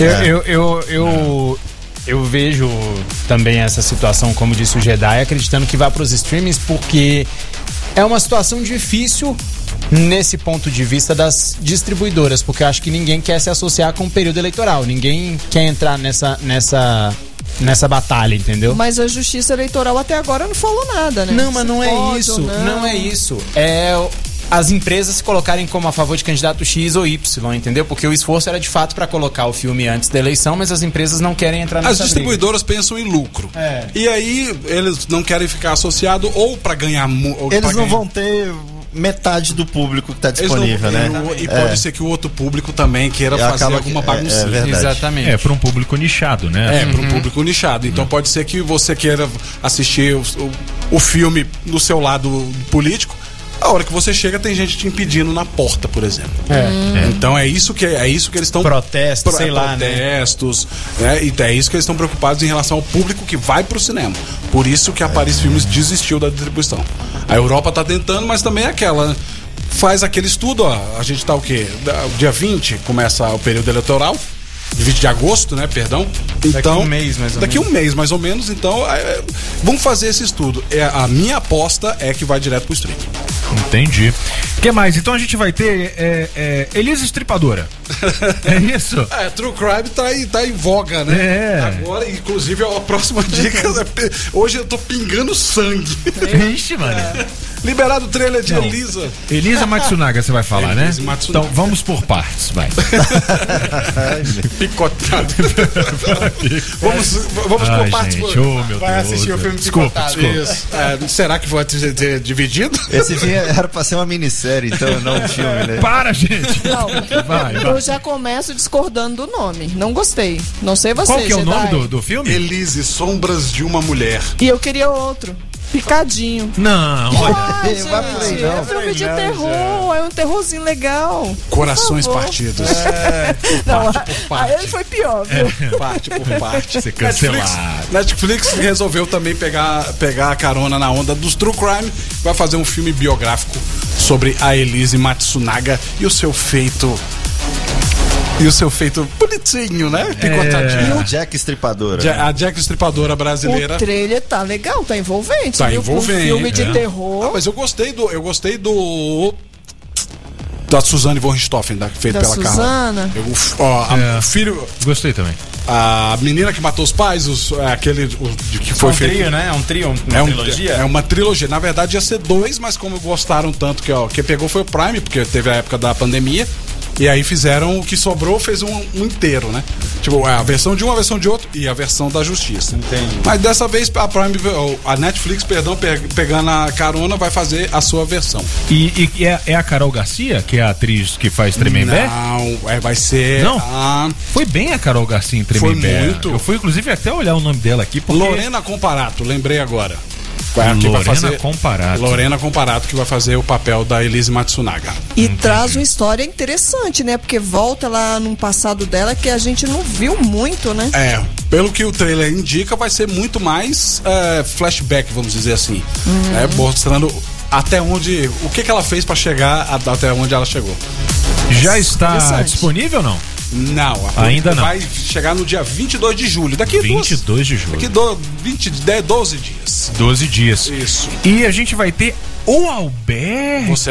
Eu vejo também essa situação, como disse o Jedi, acreditando que vai para os streamings, porque é uma situação difícil nesse ponto de vista das distribuidoras, porque eu acho que ninguém quer se associar com o período eleitoral, ninguém quer entrar nessa batalha, entendeu? Mas a Justiça Eleitoral até agora não falou nada, né? Não, mas não é isso, não é isso. É as empresas se colocarem como a favor de candidato X ou Y, entendeu? Porque o esforço era de fato para colocar o filme antes da eleição, mas as empresas não querem entrar nessa briga. As distribuidoras pensam em lucro. E aí eles não querem ficar associados ou para ganhar... Eles não vão ter metade do público que está disponível, né? E pode ser que o outro público também queira fazer alguma baguncinha. Exatamente. Para um público nichado, né? Para um público nichado. Então pode ser que você queira assistir o filme no seu lado político. A hora que você chega, tem gente te impedindo na porta, por exemplo. Então é isso que eles estão... Protestos, protestos, né? E é isso que eles estão preocupados em relação ao público que vai pro cinema. Por isso que a Paris Filmes desistiu da distribuição. A Europa tá tentando, mas também é aquela... Faz aquele estudo, a gente tá o quê? Dia 20 começa o período eleitoral. 20 de agosto, né? Perdão. Então, daqui um mês, mais ou menos. Daqui um mês, mais ou menos. Então, vamos fazer esse estudo. A minha aposta é que vai direto pro stream. Entendi. O que mais? Então a gente vai ter Elisa Estripadora. É isso? True Crime tá em voga, né? Agora, inclusive, a próxima dica hoje eu tô pingando sangue. Ixi, mano. Liberado o trailer de Elisa. Elisa Matsunaga, você vai falar, né? Então vamos por partes, vai. Picotado. vamos por partes. Gente, meu Deus. Vai assistir o filme Picotado. Desculpa. Será que vai ter dividido? Esse filme era pra ser uma minissérie, então não um filme, né? Para, gente! Não, vai. Eu já começo discordando do nome. Não gostei. Não sei você, Qual que é o nome do filme? Elise, Sombras de uma Mulher. E eu queria outro. Picadinho. Não, gente, é filme de terror, é um terrorzinho legal. Corações partidos. Aí ele foi pior, viu? Parte por parte. Ser cancelado. Netflix resolveu também pegar a carona na onda dos True Crime. Vai fazer um filme biográfico sobre a Elise Matsunaga e o seu feito bonitinho, né? Picotadinho. A Jack Estripadora. A Jack Estripadora brasileira. O trailer tá legal, tá envolvente. Tá viu? envolvente. Um filme de terror. Mas eu gostei do da Suzane von Richthofen, feito pela Suzana. Carla. O filho. Gostei também. A menina que matou os pais, aquele que foi feito. Trio, né? É um trio, uma trilogia? É uma trilogia. Na verdade ia ser 2, mas como gostaram tanto que pegou foi o Prime, porque teve a época da pandemia. E aí fizeram o que sobrou, fez um inteiro, né? Tipo, a versão de um, a versão de outro e a versão da Justiça. Entendi. Mas dessa vez a Netflix, pegando a carona, vai fazer a sua versão. E é a Carol Garcia, que é a atriz que faz Tremembé? Não, vai ser... Não, foi bem a Carol Garcia em Tremembé. Foi muito. Eu fui, inclusive, até olhar o nome dela aqui. Porque... Lorena Comparato, lembrei agora. Lorena Comparato, que vai fazer o papel da Elise Matsunaga. E traz uma história interessante, né? Porque volta lá num passado dela que a gente não viu muito, né? Pelo que o trailer indica, vai ser muito mais flashback, vamos dizer assim. Mostrando até onde... O que ela fez pra chegar até onde ela chegou. Já está disponível ou não? Não, ainda não. Vai chegar no dia 22 de julho. Daqui 22 de julho. Daqui 12 dias. 12 dias. Isso. E a gente vai ter o Alberto.